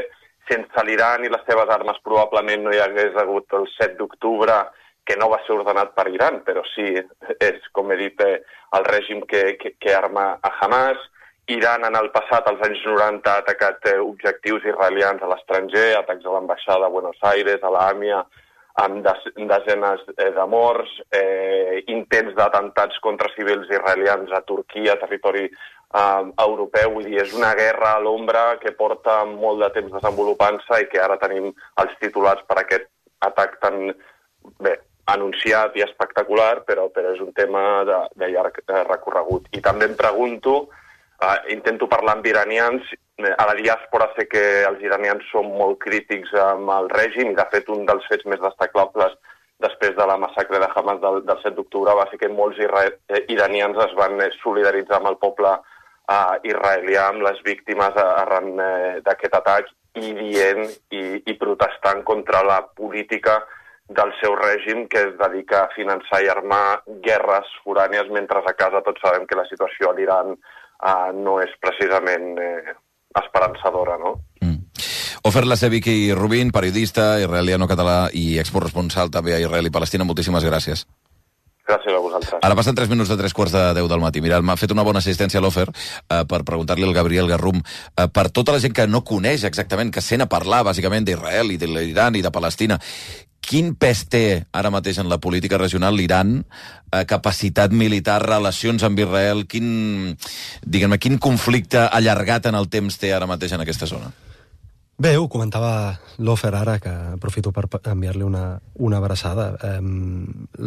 sense l'Iran i les seves armes probablement no hi hagués hagut el set d'octubre, que no va ser ordenat per Iran, però sí, és, com he dit, el règim que, que, que arma a Hamas. Iran en el passat, als anys noranta, ha atacat objectius israelians a l'estranger, atacs a l'ambaixada de Buenos Aires, a l'Àmia, amb desenes de morts, eh, intents d'atemptats contra civils israelians a Turquia, territori eh, europeu. Vull dir, és una guerra a l'ombra que porta molt de temps desenvolupant-se i que ara tenim els titulars per aquest atac tan bé anunciat i espectacular, però, però és un tema de, de llarg recorregut. I també em pregunto, uh, intento parlar amb iranians, a la diàspora sé que els iranians són molt crítics amb el règim, de fet un dels fets més destacables després de la massacre de Hamas del, del set d'octubre va ser que molts iranians es van solidaritzar amb el poble uh, israelià, amb les víctimes arran uh, d'aquest atac, i dient i, i protestant contra la política del seu règim, que es dedica a finançar i armar guerres forànies, mentre a casa tots sabem que la situació a l'Iran uh, no és precisament eh, esperançadora, no? Mm. Ofer Laseviki Rubin, periodista israeliano-català i excorresponsal també a Israel i Palestina, moltíssimes gràcies. Gràcies a vosaltres. Ara passen tres minuts de tres quarts de deu del matí. Mira, m'ha fet una bona assistència a l'Ofer eh, per preguntar-li al Gabriel Garrum eh, per tota la gent que no coneix exactament, que sent a parlar bàsicament d'Israel i de l'Iran i de Palestina. Quin pes té ara mateix en la política regional l'Iran, eh, capacitat militar, relacions amb Israel, quin, diguem-ne, quin conflicte allargat en el temps té ara mateix en aquesta zona? Bé, ho comentava l'Ofer ara, que aprofito per enviar-li una, una abraçada. Um,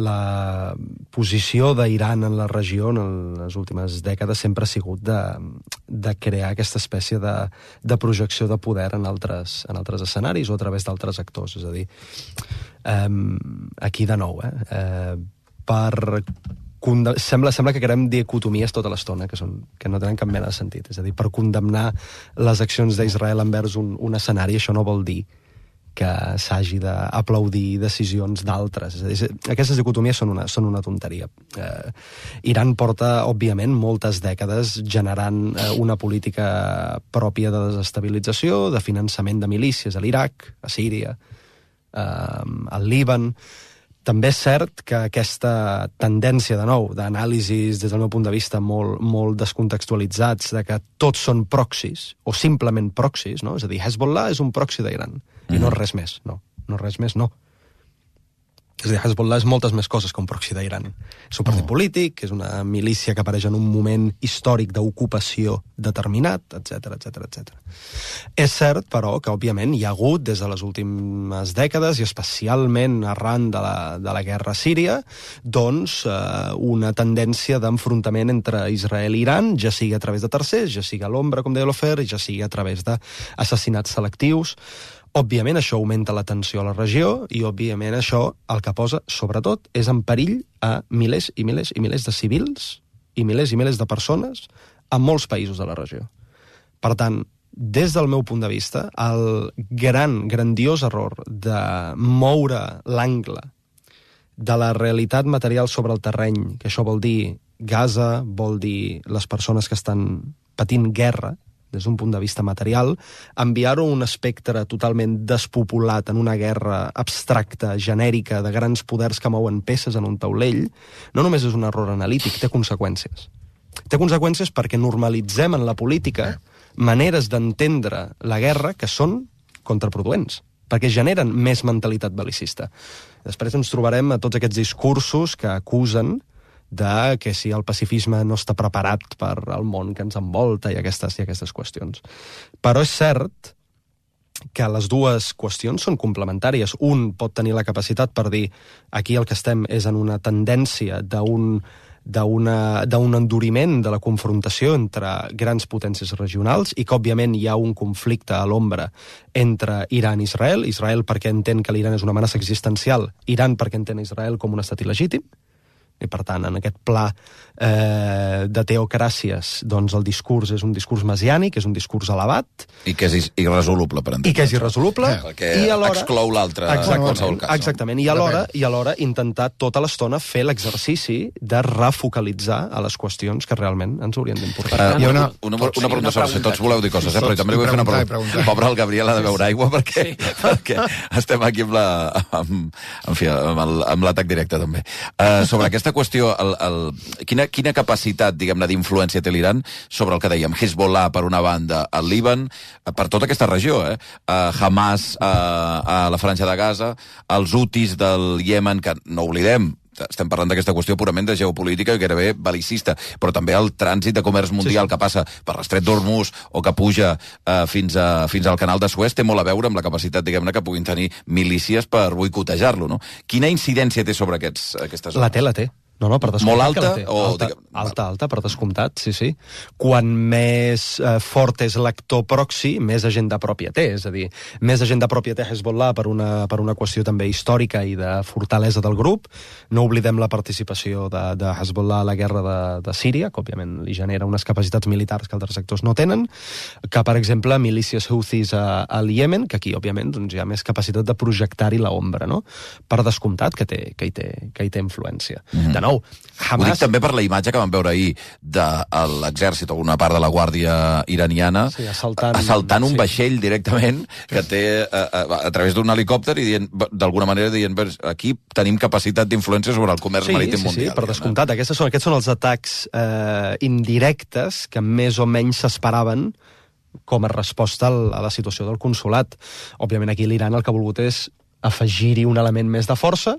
la posició d'Iran en la regió en les últimes dècades sempre ha sigut de, de crear aquesta espècie de, de projecció de poder en altres, en altres escenaris o a través d'altres actors. És a dir, um, aquí de nou, eh? Uh, per... Sembla, sembla que querem dicotomies tota l'estona, que, són, que no tenen cap mena de sentit. És a dir, per condemnar les accions d'Israel envers un, un escenari, això no vol dir que s'hagi d'aplaudir decisions d'altres. És a dir, aquestes dicotomies són una, són una tonteria. Eh, Iran porta, òbviament, moltes dècades generant eh, una política pròpia de desestabilització, de finançament de milícies a l'Iraq, a Síria, eh, al Líban. També és cert que aquesta tendència, de nou, d'anàlisis des del meu punt de vista molt, molt descontextualitzats, de que tots són proxys, o simplement proxys, no? És a dir, Hezbollah és un proxy d'Iran, mm. i no res més, no. No res més, no. És a dir, Hezbollah és moltes més coses que un proxy d'Iran. És un partit oh. polític, és una milícia que apareix en un moment històric d'ocupació determinat, etcètera, etcètera, etcètera. És cert, però, que, òbviament, hi ha hagut, des de les últimes dècades, i especialment arran de la, de la guerra síria, doncs, eh, una tendència d'enfrontament entre Israel i Iran, ja sigui a través de tercers, ja sigui a l'ombra, com deia l'Ofer, ja sigui a través d'assassinats selectius. Òbviament, això augmenta la tensió a la regió i, òbviament, això el que posa, sobretot, és en perill a milers i milers i milers de civils i milers i milers de persones a molts països de la regió. Per tant, des del meu punt de vista, el gran, grandiós error de moure l'angle de la realitat material sobre el terreny, que això vol dir Gaza, vol dir les persones que estan patint guerra, des d'un punt de vista material, enviar-ho a un espectre totalment despopulat en una guerra abstracta, genèrica, de grans poders que mouen peces en un taulell, no només és un error analític, té conseqüències. Té conseqüències perquè normalitzem en la política maneres d'entendre la guerra que són contraproduents, perquè generen més mentalitat bel·licista. Després ens trobarem a tots aquests discursos que acusen de que si el pacifisme no està preparat per al món que ens envolta i aquestes, i aquestes qüestions. Però és cert que les dues qüestions són complementàries. Un pot tenir la capacitat per dir aquí el que estem és en una tendència d'un d'un enduriment de la confrontació entre grans potències regionals i que, òbviament, hi ha un conflicte a l'ombra entre Iran i Israel. Israel perquè entén que l'Iran és una amenaça existencial, Iran perquè entén Israel com un estat il·legítim. i per tant, en aquest pla eh, de teocràcies, doncs el discurs és un discurs messiànic, és un discurs elevat. I que és irresoluble, per entendre. I que és irresoluble. Eh, perquè i alhora, exclou l'altre en qualsevol cas. Exactament, i alhora, i alhora intentar tota l'estona fer l'exercici de refocalitzar a les qüestions que realment ens haurien d'importar. Uh, una, una, una, una pregunta sobre, tots voleu dir coses, eh? Però també li vull fer una pregunta. Pobre el Gabriel ha de beure aigua perquè, sí. perquè estem aquí amb la, amb, en fi, amb, el, amb l'atac directe també. Uh, sobre aquesta qüestió, el, el, quina, quina capacitat, diguem-ne, d'influència té l'Iran sobre el que dèiem, Hezbollah per una banda, el Líban, per tota aquesta regió, eh? Uh, Hamas uh, a la Franja de Gaza, els Houthis del Iemen, que no oblidem, estem parlant d'aquesta qüestió purament de geopolítica i gairebé bel·licista, però també el trànsit de comerç mundial sí, sí. que passa per l'estret d'Hormuz o que puja eh, fins, a, fins al canal de Suez té molt a veure amb la capacitat, diguem-ne, que puguin tenir milícies per boicotejar-lo, no? Quina incidència té sobre aquests, aquestes zones? La té, la té. No, no, per descomptat. Molt alta? O, alta, diguem... alta, alta, per descomptat, sí, sí. Quan més eh, fort és l'actor proxy, més agenda pròpia té. És a dir, més agenda pròpia té Hezbollah per una, per una qüestió també històrica i de fortalesa del grup. No oblidem la participació de, de Hezbollah a la guerra de, de Síria, que òbviament li genera unes capacitats militars que altres sectors no tenen, que, per exemple, milícies Houthis a, al Iemen, que aquí, òbviament, doncs, hi ha més capacitat de projectar-hi l'ombra, no? Per descomptat que, té, que, hi, té, que hi té influència. Mm-hmm. De nou, Hamas... Ho dic també per la imatge que vam veure ahir de l'exèrcit o una part de la guàrdia iraniana sí, assaltant, assaltant un sí. vaixell directament que té a, a, a través d'un helicòpter i dient, d'alguna manera dient aquí tenim capacitat d'influència sobre el comerç sí, marítim sí, mundial. Sí, per descomptat. Aquests són, aquests són els atacs eh, indirectes que més o menys s'esperaven com a resposta a la situació del consolat. Òbviament aquí l'Iran el que ha volgut és afegir-hi un element més de força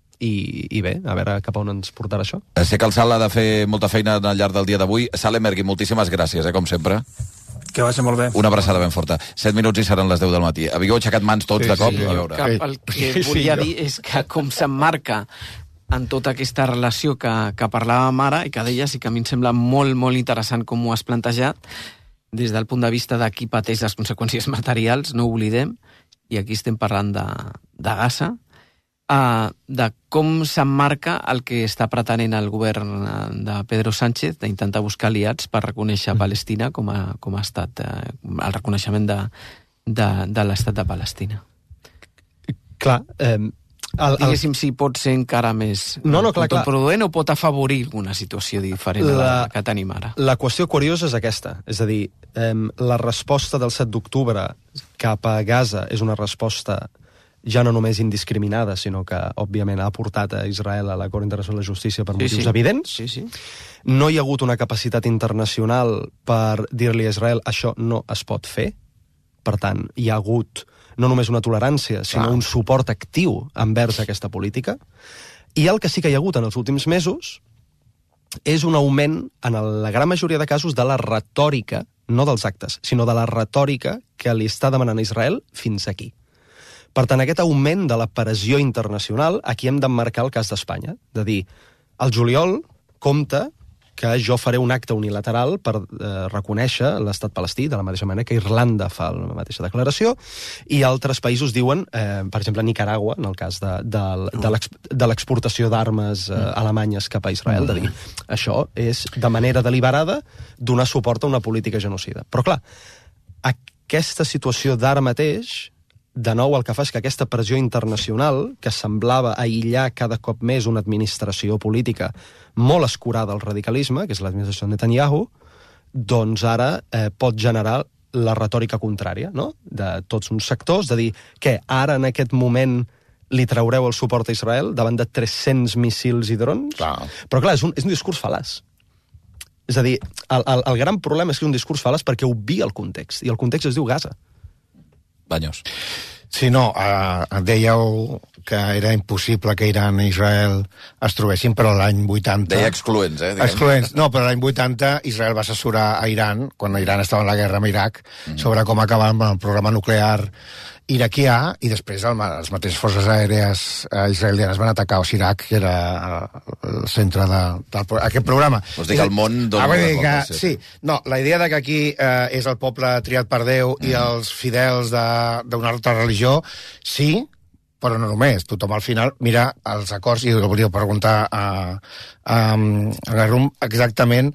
I, i bé, a veure cap a on ens portarà això. Sé que el Sal ha de fer molta feina al llarg del dia d'avui. Sal Emergui, moltíssimes gràcies, eh, com sempre. Que vagi molt bé. Una abraçada ben forta. Set minuts i seran les deu del matí. Havíeu aixecat mans tots sí, de cop? Sí, a veure. Que el que volia dir és que com s'emmarca en tota aquesta relació que, que parlàvem ara i que deies i que a mi em sembla molt, molt interessant com ho has plantejat, des del punt de vista de qui pateix les conseqüències materials, no ho oblidem, i aquí estem parlant de, de Gaza, Uh, de com s'emmarca el que està pretenent el govern de Pedro Sánchez d'intentar buscar aliats per reconèixer Palestina com a, com a estat, uh, el reconeixement de, de, de l'estat de Palestina. Clar, eh, el, el... diguéssim si pot ser encara més no, no, clar, clar. produent o pot afavorir una situació diferent la, a la que tenim ara. La qüestió curiosa és aquesta, és a dir, eh, la resposta del set d'octubre cap a Gaza és una resposta ja no només indiscriminada, sinó que, òbviament, ha portat a Israel a la Cort Internacional de Justícia per motius sí, sí. evidents. Sí, sí. No hi ha hagut una capacitat internacional per dir-li a Israel això no es pot fer. Per tant, hi ha hagut no només una tolerància, sinó ah. un suport actiu envers aquesta política. I el que sí que hi ha hagut en els últims mesos és un augment, en la gran majoria de casos, de la retòrica, no dels actes, sinó de la retòrica que li està demanant a Israel fins aquí. Per tant, aquest augment de la pressió internacional, aquí hem d'emmarcar el cas d'Espanya. De dir, el juliol compta que jo faré un acte unilateral per eh, reconèixer l'estat palestí, de la mateixa manera que Irlanda fa la mateixa declaració, i altres països diuen, eh, per exemple, Nicaragua, en el cas de, de, de l'exportació d'armes eh, alemanyes cap a Israel, de dir, això és de manera deliberada donar suport a una política genocida. Però, clar, aquesta situació d'ara mateix de nou el que fa és que aquesta pressió internacional, que semblava aïllar cada cop més una administració política molt escurada al radicalisme, que és l'administració de Netanyahu, doncs ara eh, pot generar la retòrica contrària, no?, de tots uns sectors, de dir que ara en aquest moment li traureu el suport a Israel davant de tres-cents missils i drons. Clar. Però clar, és un, és un discurs fal·laç. És a dir, el, el, el gran problema és que és un discurs fal·laç perquè obvia el context, i el context es diu Gaza. Banyos. Sí, no, eh, dèieu que era impossible que Iran i Israel es trobessin, però l'any vuitanta... Deia excloents, eh? Diguem. Excloents. No, però l'any vuitanta Israel va assessorar a Iran, quan Iran estava en la guerra amb Iraq, mm. sobre com acabar amb el programa nuclear iraquià, i després el, les mateixes forces aèries eh, israelianes van atacar Osirak, que era el centre d'aquest programa. Vols dir que el món dona ah, una volta, sí. sí. No, la idea de que aquí eh, és el poble triat per Déu mm. i els fidels d'una altra religió, sí, però no només. Tothom al final mira els acords, i hauria de preguntar a, a, a Garrum exactament.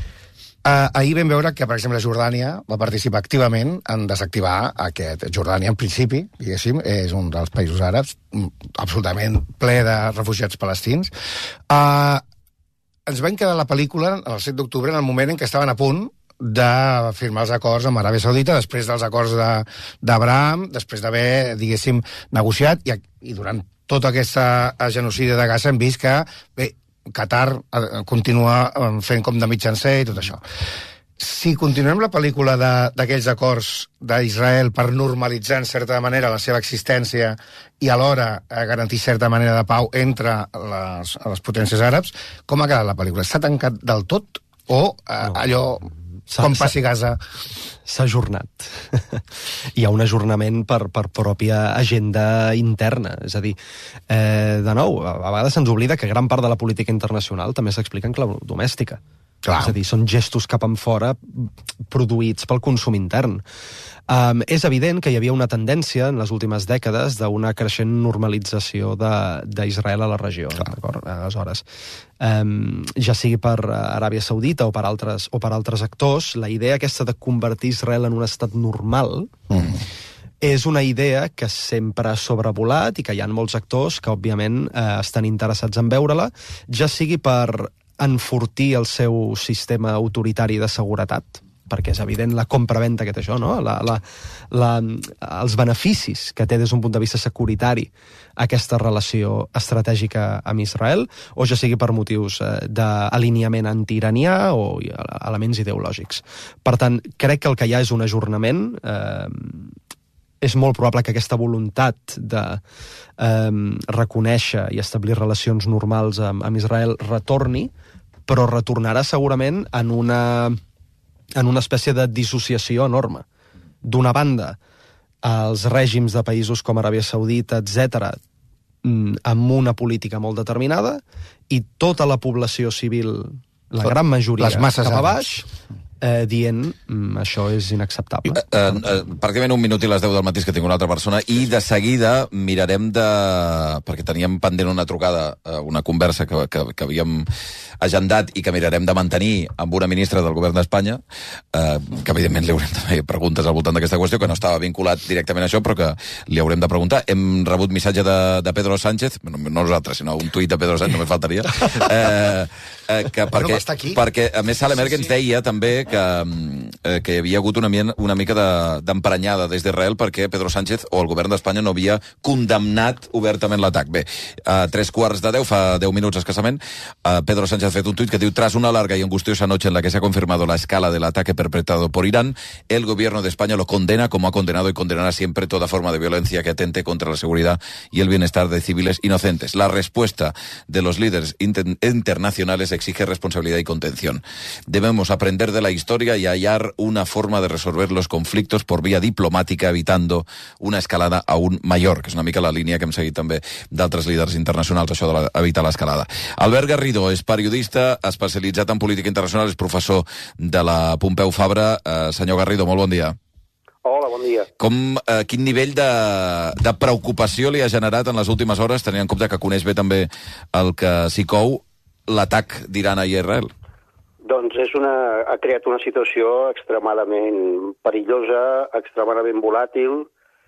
Uh, ahir vam veure que, per exemple, Jordània va participar activament en desactivar aquest... Jordània, en principi, diguéssim, és un dels països àrabs absolutament ple de refugiats palestins. Uh, ens vam quedar la pel·lícula el set d'octubre, en el moment en què estaven a punt de firmar els acords amb Aràbia Saudita, després dels acords de, d'Abraham, després d'haver, diguéssim, negociat, i, i durant tota aquesta genocidi de Gaza hem vist que, bé, Qatar continua fent com de mitjancer i tot això. Si continuem la pel·lícula de, d'aquells acords d'Israel per normalitzar en certa manera la seva existència i alhora garantir certa manera de pau entre les, les potències àrabs, com ha quedat la pel·lícula? S'ha tancat del tot o eh, allò... Com passi Gaza? S'ha ajornat. Hi ha un ajornament per, per pròpia agenda interna. És a dir, eh, de nou, a vegades se'ns oblida que gran part de la política internacional també s'explica en clau domèstica. Clar. És a dir, són gestos cap enfora produïts pel consum intern. Um, és evident que hi havia una tendència en les últimes dècades d'una creixent normalització d'Israel a la regió. D'acord? Aleshores, um, ja sigui per Aràbia Saudita o per, altres, o per altres actors, la idea aquesta de convertir Israel en un estat normal mm. és una idea que sempre ha sobrevolat i que hi ha molts actors que, òbviament, eh, estan interessats en veure-la, ja sigui per enfortir el seu sistema autoritari de seguretat, perquè és evident la compra-venta que té això, no? La, la, la, els beneficis que té des d'un punt de vista securitari aquesta relació estratègica amb Israel, o ja sigui per motius eh, d'alineament anti-iranià o elements ideològics. Per tant, crec que el que hi ha és un ajornament. Eh, és molt probable que aquesta voluntat de eh, reconèixer i establir relacions normals amb, amb Israel retorni, però retornarà segurament en una... en una espècie de dissociació enorme. D'una banda, els règims de països com Aràbia Saudita, etcètera, amb una política molt determinada, i tota la població civil, la gran majoria, cap a baix, eh, dient mm, això és inacceptable. Eh, eh, pràcticament un minut i les deu del matí que tinc una altra persona, i de seguida mirarem de... perquè teníem pendent una trucada, una conversa que, que, que havíem agendat i que mirarem de mantenir amb una ministra del govern d'Espanya, eh, que evidentment li haurem de fer preguntes al voltant d'aquesta qüestió, que no estava vinculat directament a això, però que li haurem de preguntar. Hem rebut missatge de, de Pedro Sánchez, no, no nosaltres, sinó un tuit de Pedro Sánchez, només faltaria, eh, eh, que perquè, perquè, a més, Sale Merkel ens deia també que, eh, que hi havia hagut una, una mica d'emprenyada de, des d'Israel perquè Pedro Sánchez o el govern d'Espanya no havia condemnat obertament l'atac. Bé, a tres quarts de deu, fa deu minuts escassament, eh, Pedro Sánchez ha fet un tuit que diu: tras una larga y angustiosa noche en la que se ha confirmado la escala del ataque perpetrado por Irán, el gobierno de España lo condena, como ha condenado y condenará siempre toda forma de violencia que atente contra la seguridad y el bienestar de civiles inocentes. La respuesta de los líderes inter internacionales exige responsabilidad y contención. Debemos aprender de la historia y hallar una forma de resolver los conflictos por vía diplomática, evitando una escalada aún mayor, que és una mica la línia que hem seguit també d'altres líders internacionals, això d'evitar l'escalada. Albert Garrido és periodista especialitzat en política internacional, és professor de la Pompeu Fabra. Eh, senyor Garrido, molt bon dia. Hola, bon dia. Com, eh, quin nivell de, de preocupació li ha generat en les últimes hores, tenint en compte que coneix bé també el que s'hi cou, l'atac d'Iran a Israel? Doncs és una, ha creat una situació extremadament perillosa, extremadament volàtil,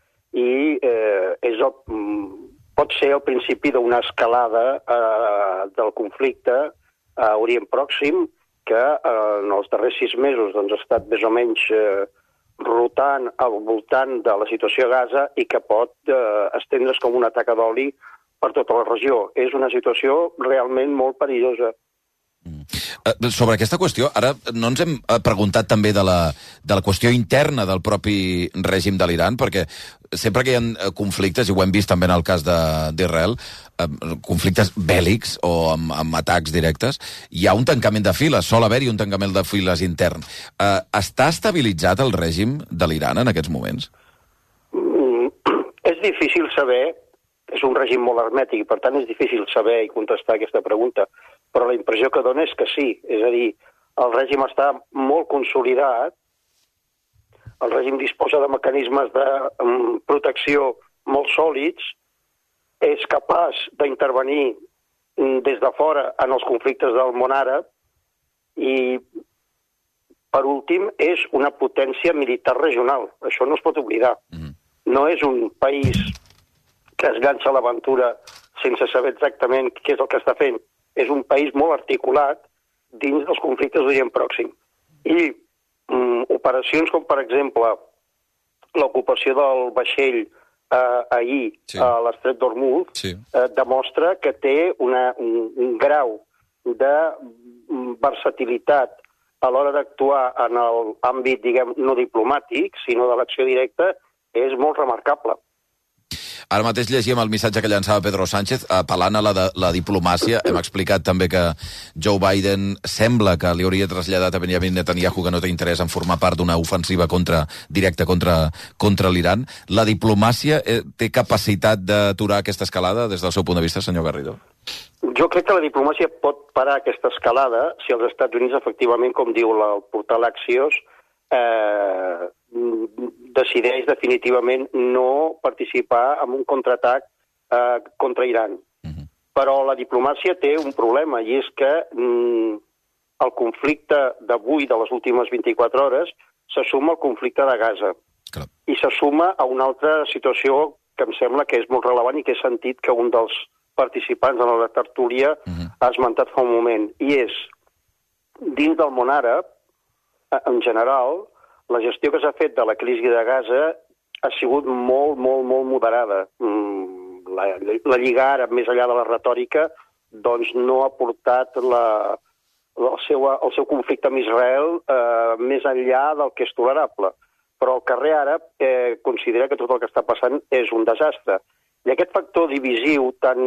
i eh, és el, pot ser el principi d'una escalada eh, del conflicte a Orient Pròxim, que eh, en els darrers sis mesos doncs, ha estat més o menys eh, rotant al voltant de la situació a Gaza i que pot eh, estendre's com una taca d'oli per tota la regió. És una situació realment molt perillosa. Mm. Uh, sobre aquesta qüestió, ara no ens hem preguntat també de la, de la qüestió interna del propi règim de l'Iran, perquè sempre que hi ha conflictes, i ho hem vist també en el cas d'Israel, uh, conflictes bèl·lics o amb, amb atacs directes, hi ha un tancament de files, sol haver-hi un tancament de files intern. Uh, està estabilitzat el règim de l'Iran en aquests moments? Mm, és difícil saber, és un règim molt hermètic, per tant és difícil saber i contestar aquesta pregunta, però la impressió que dona és que sí. És a dir, el règim està molt consolidat, el règim disposa de mecanismes de um, protecció molt sòlids és capaç d'intervenir des de fora en els conflictes del món àrab i, per últim, és una potència militar regional. Això no es pot oblidar. Mm. No és un país que es llança a l'aventura sense saber exactament què és el que està fent. És un país molt articulat dins dels conflictes d'Orient Pròxim. I mm, operacions com, per exemple, l'ocupació del vaixell eh, ahir sí. a l'estret d'Hormuz sí. eh, demostra que té una, un, un grau de versatilitat a l'hora d'actuar en l'àmbit, diguem, no diplomàtic, sinó de l'acció directa, és molt remarcable. Ara mateix llegíem el missatge que llançava Pedro Sánchez, apel·lant a la, de, la diplomàcia. Hem explicat també que Joe Biden sembla que li hauria traslladat a Benjamin Netanyahu que no té interès en formar part d'una ofensiva contra, directa contra, contra l'Iran. La diplomàcia eh, té capacitat d'aturar aquesta escalada des del seu punt de vista, senyor Garrido? Jo crec que la diplomàcia pot parar aquesta escalada si els Estats Units, efectivament, com diu el portal Axios, eh, decideix definitivament no participar en un contraatac eh, contra Iran. Uh-huh. Però la diplomàcia té un problema, i és que mm, el conflicte d'avui, de les últimes vint-i-quatre hores, se suma al conflicte de Gaza. Clar. I se suma a una altra situació que em sembla que és molt rellevant i que he sentit que un dels participants en la tertúlia uh-huh. ha esmentat fa un moment, i és, dins del món àrab, en general, la gestió que s'ha fet de la crisi de Gaza ha sigut molt, molt, molt moderada. La, la Lliga Àrab, més enllà de la retòrica, doncs no ha portat la, el, seu, el seu conflicte amb Israel eh, més enllà del que és tolerable. Però el carrer àrab eh, considera que tot el que està passant és un desastre. I aquest factor divisiu tan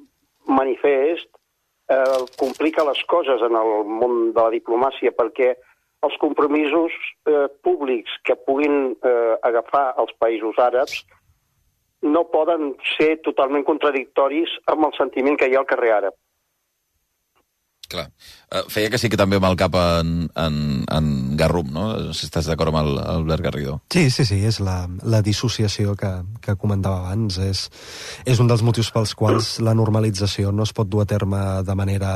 manifest eh, complica les coses en el món de la diplomàcia, perquè els compromisos eh, públics que puguin eh, agafar els països àrabs no poden ser totalment contradictoris amb el sentiment que hi ha al carrer àrab. Clar. Uh, feia que sí que també amb el cap en, en, en Garrum, no? Si estàs d'acord amb el Albert Garrido. Sí, sí, sí, és la, la dissociació que, que comentava abans. És, és un dels motius pels quals la normalització no es pot dur a terme de manera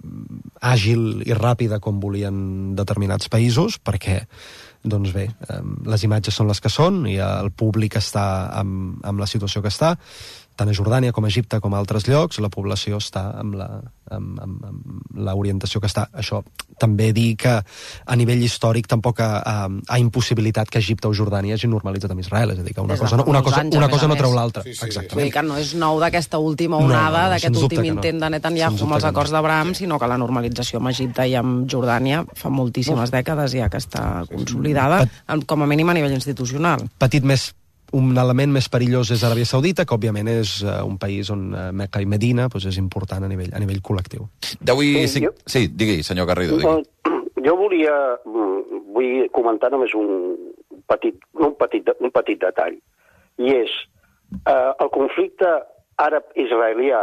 àgil i ràpida com volien determinats països, perquè doncs bé, les imatges són les que són i el públic està amb, amb la situació que està. Tant a Jordània com a Egipte com a altres llocs, la població està amb la, amb, amb, amb l'orientació que està. Això també dir que a nivell històric tampoc ha, ha, ha impossibilitat que Egipte o Jordània hagin normalitzat amb Israel. És a dir, que una Des cosa, no, una cosa, anys, una cosa no treu l'altra. Sí, sí, Vull dir que no és nou d'aquesta última onada, no, no, d'aquest últim intent no. de Netanyahu amb els acords d'Abraham, sinó que la normalització amb Egipte i amb Jordània fa moltíssimes Uf. dècades ja que està consolidada, com a mínim a nivell institucional. Petit més Un element més perillós és Aràbia Saudita, que òbviament és uh, un país on uh, Mecca i Medina doncs és important a nivell, a nivell col·lectiu. Deui... Sí, jo... sí, digui, senyor Garrido. Digui. Jo volia vull comentar només un petit, un petit, un petit detall. I és, eh, el conflicte àrab-israelià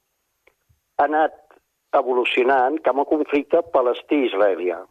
ha anat evolucionant cap a un conflicte palestí-israelià.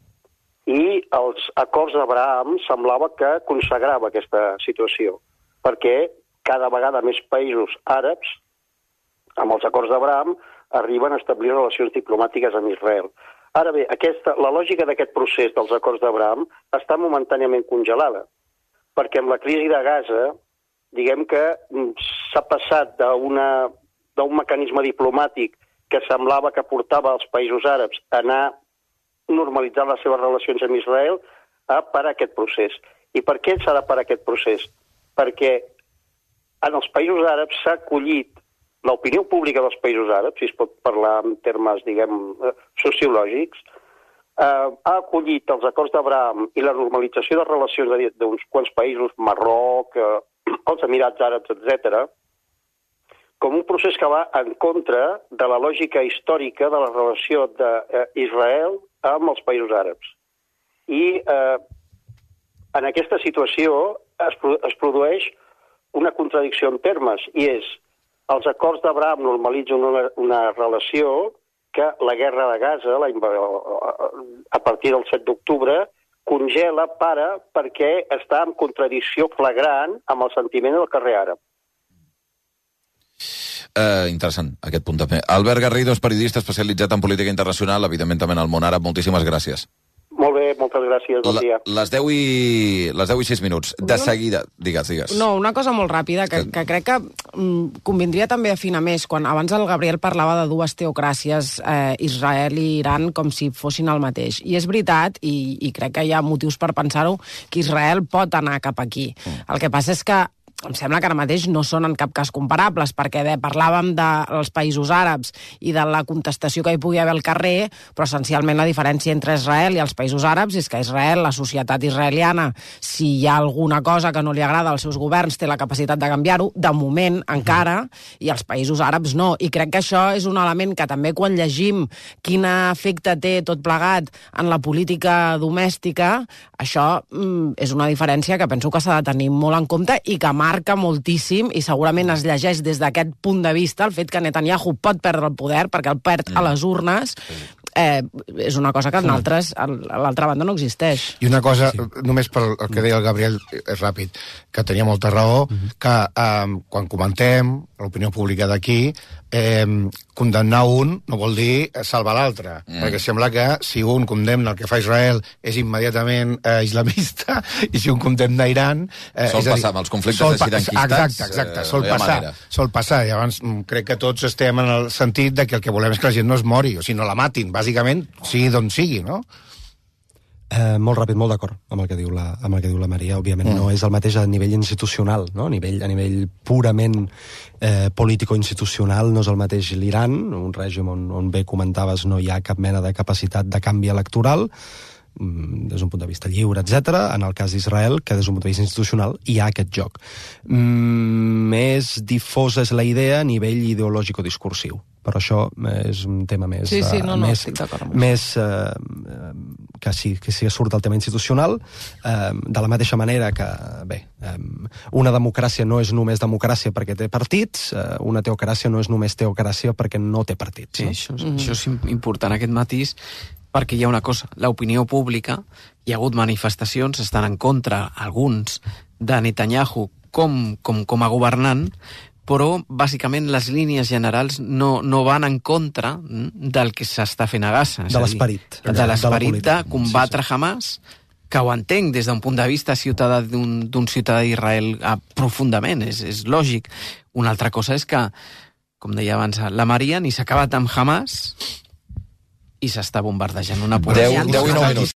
I els acords d'Abraham semblava que consagrava aquesta situació, perquè cada vegada més països àrabs, amb els acords d'Abraham, arriben a establir relacions diplomàtiques amb Israel. Ara bé, aquesta, la lògica d'aquest procés dels acords d'Abraham està momentàniament congelada, perquè amb la crisi de Gaza, diguem que s'ha passat d'una, d'un mecanisme diplomàtic que semblava que portava els països àrabs a anar normalitzant les seves relacions amb Israel a parar aquest procés. I per què s'ha de parar aquest procés? Perquè en els països àrabs s'ha acollit, l'opinió pública dels països àrabs, si es pot parlar en termes, diguem, sociològics, eh, ha acollit els acords d'Abraham i la normalització de relacions d'uns quants països, Marroc, eh, els Emirats Àrabs, etcètera, com un procés que va en contra de la lògica històrica de la relació d'Israel amb els països àrabs. I eh, en aquesta situació es, es produeix una contradicció en termes, i és, els acords d'Abraham normalitzen una, una relació que la guerra de Gaza, la, a partir del set d'octubre, congela, para, perquè està en contradicció flagrant amb el sentiment del carrer àrab. Eh, interessant, aquest punt també. Albert Garrido és periodista especialitzat en política internacional, evidentment també en el món àrab. Moltíssimes gràcies. Molt bé, moltes gràcies, bon La, dia. Les deu i, les deu i sis minuts. De seguida, digues, digues. No, una cosa molt ràpida, que, que crec que mm, convindria també afinar més. Quan abans el Gabriel parlava de dues teocràcies, eh, Israel i Iran, com si fossin el mateix. I és veritat, i, i crec que hi ha motius per pensar-ho, que Israel pot anar cap aquí. Mm. El que passa és que em sembla que ara mateix no són en cap cas comparables, perquè bé, parlàvem dels països àrabs i de la contestació que hi pugui haver al carrer, però essencialment la diferència entre Israel i els països àrabs és que Israel, la societat israeliana, si hi ha alguna cosa que no li agrada als seus governs, té la capacitat de canviar-ho, de moment encara, i els països àrabs no. I crec que això és un element que també quan llegim quin efecte té tot plegat en la política domèstica, això mm, és una diferència que penso que s'ha de tenir molt en compte i que marca moltíssim, i segurament es llegeix des d'aquest punt de vista el fet que Netanyahu pot perdre el poder perquè el perd a les urnes, eh, és una cosa que en altres, a l'altra banda no existeix. I una cosa, sí. només pel el que deia el Gabriel, és ràpid, que tenia molta raó, uh-huh. que eh, quan comentem l'opinió pública d'aquí, eh, condemnar un no vol dir salvar l'altre, mm. perquè sembla que si un condemna el que fa Israel és immediatament eh, islamista, i si un condemna Iran... Eh, sol passar amb els conflictes així d'enquistats. Exacte, exacte, sol eh, passar, manera. sol passar. I llavors crec que tots estem en el sentit de que el que volem és que la gent no es mori, o sigui, no la matin, bàsicament, sigui d'on sigui, no? Eh, molt ràpid, molt d'acord amb el que diu la, amb el que diu la Maria. Òbviament mm. no és el mateix a nivell institucional, no? a, nivell, a nivell purament eh, político-institucional no és el mateix l'Iran, un règim on, on bé comentaves no hi ha cap mena de capacitat de canvi electoral, mm, des d'un punt de vista lliure, etcètera. En el cas d'Israel, que des d'un punt de vista institucional hi ha aquest joc. Mm, més difosa és la idea a nivell ideològico-discursiu. Però això és un tema més... Sí, sí, no, no, més, estic d'acord amb més eh, que sí, que sí que surt del tema institucional, eh, de la mateixa manera que, bé, eh, una democràcia no és només democràcia perquè té partits, eh, una teocràcia no és només teocràcia perquè no té partits. Sí, no? això, mm-hmm. això és important, aquest matís, perquè hi ha una cosa, l'opinió pública, hi ha hagut manifestacions, estan en contra, alguns, de Netanyahu com, com, com a governant, però bàsicament les línies generals no, no van en contra del que s'està fent a Gaza. De l'esperit. De l'esperit de, de combatre sí, sí. Hamas, que ho entenc des d'un punt de vista ciutadà d'un ciutadà d'Israel ah, profundament, és, és lògic. Una altra cosa és que, com deia abans la Maria, ni s'ha acabat amb Hamas i s'està bombardejant una població. deu i nou minuts.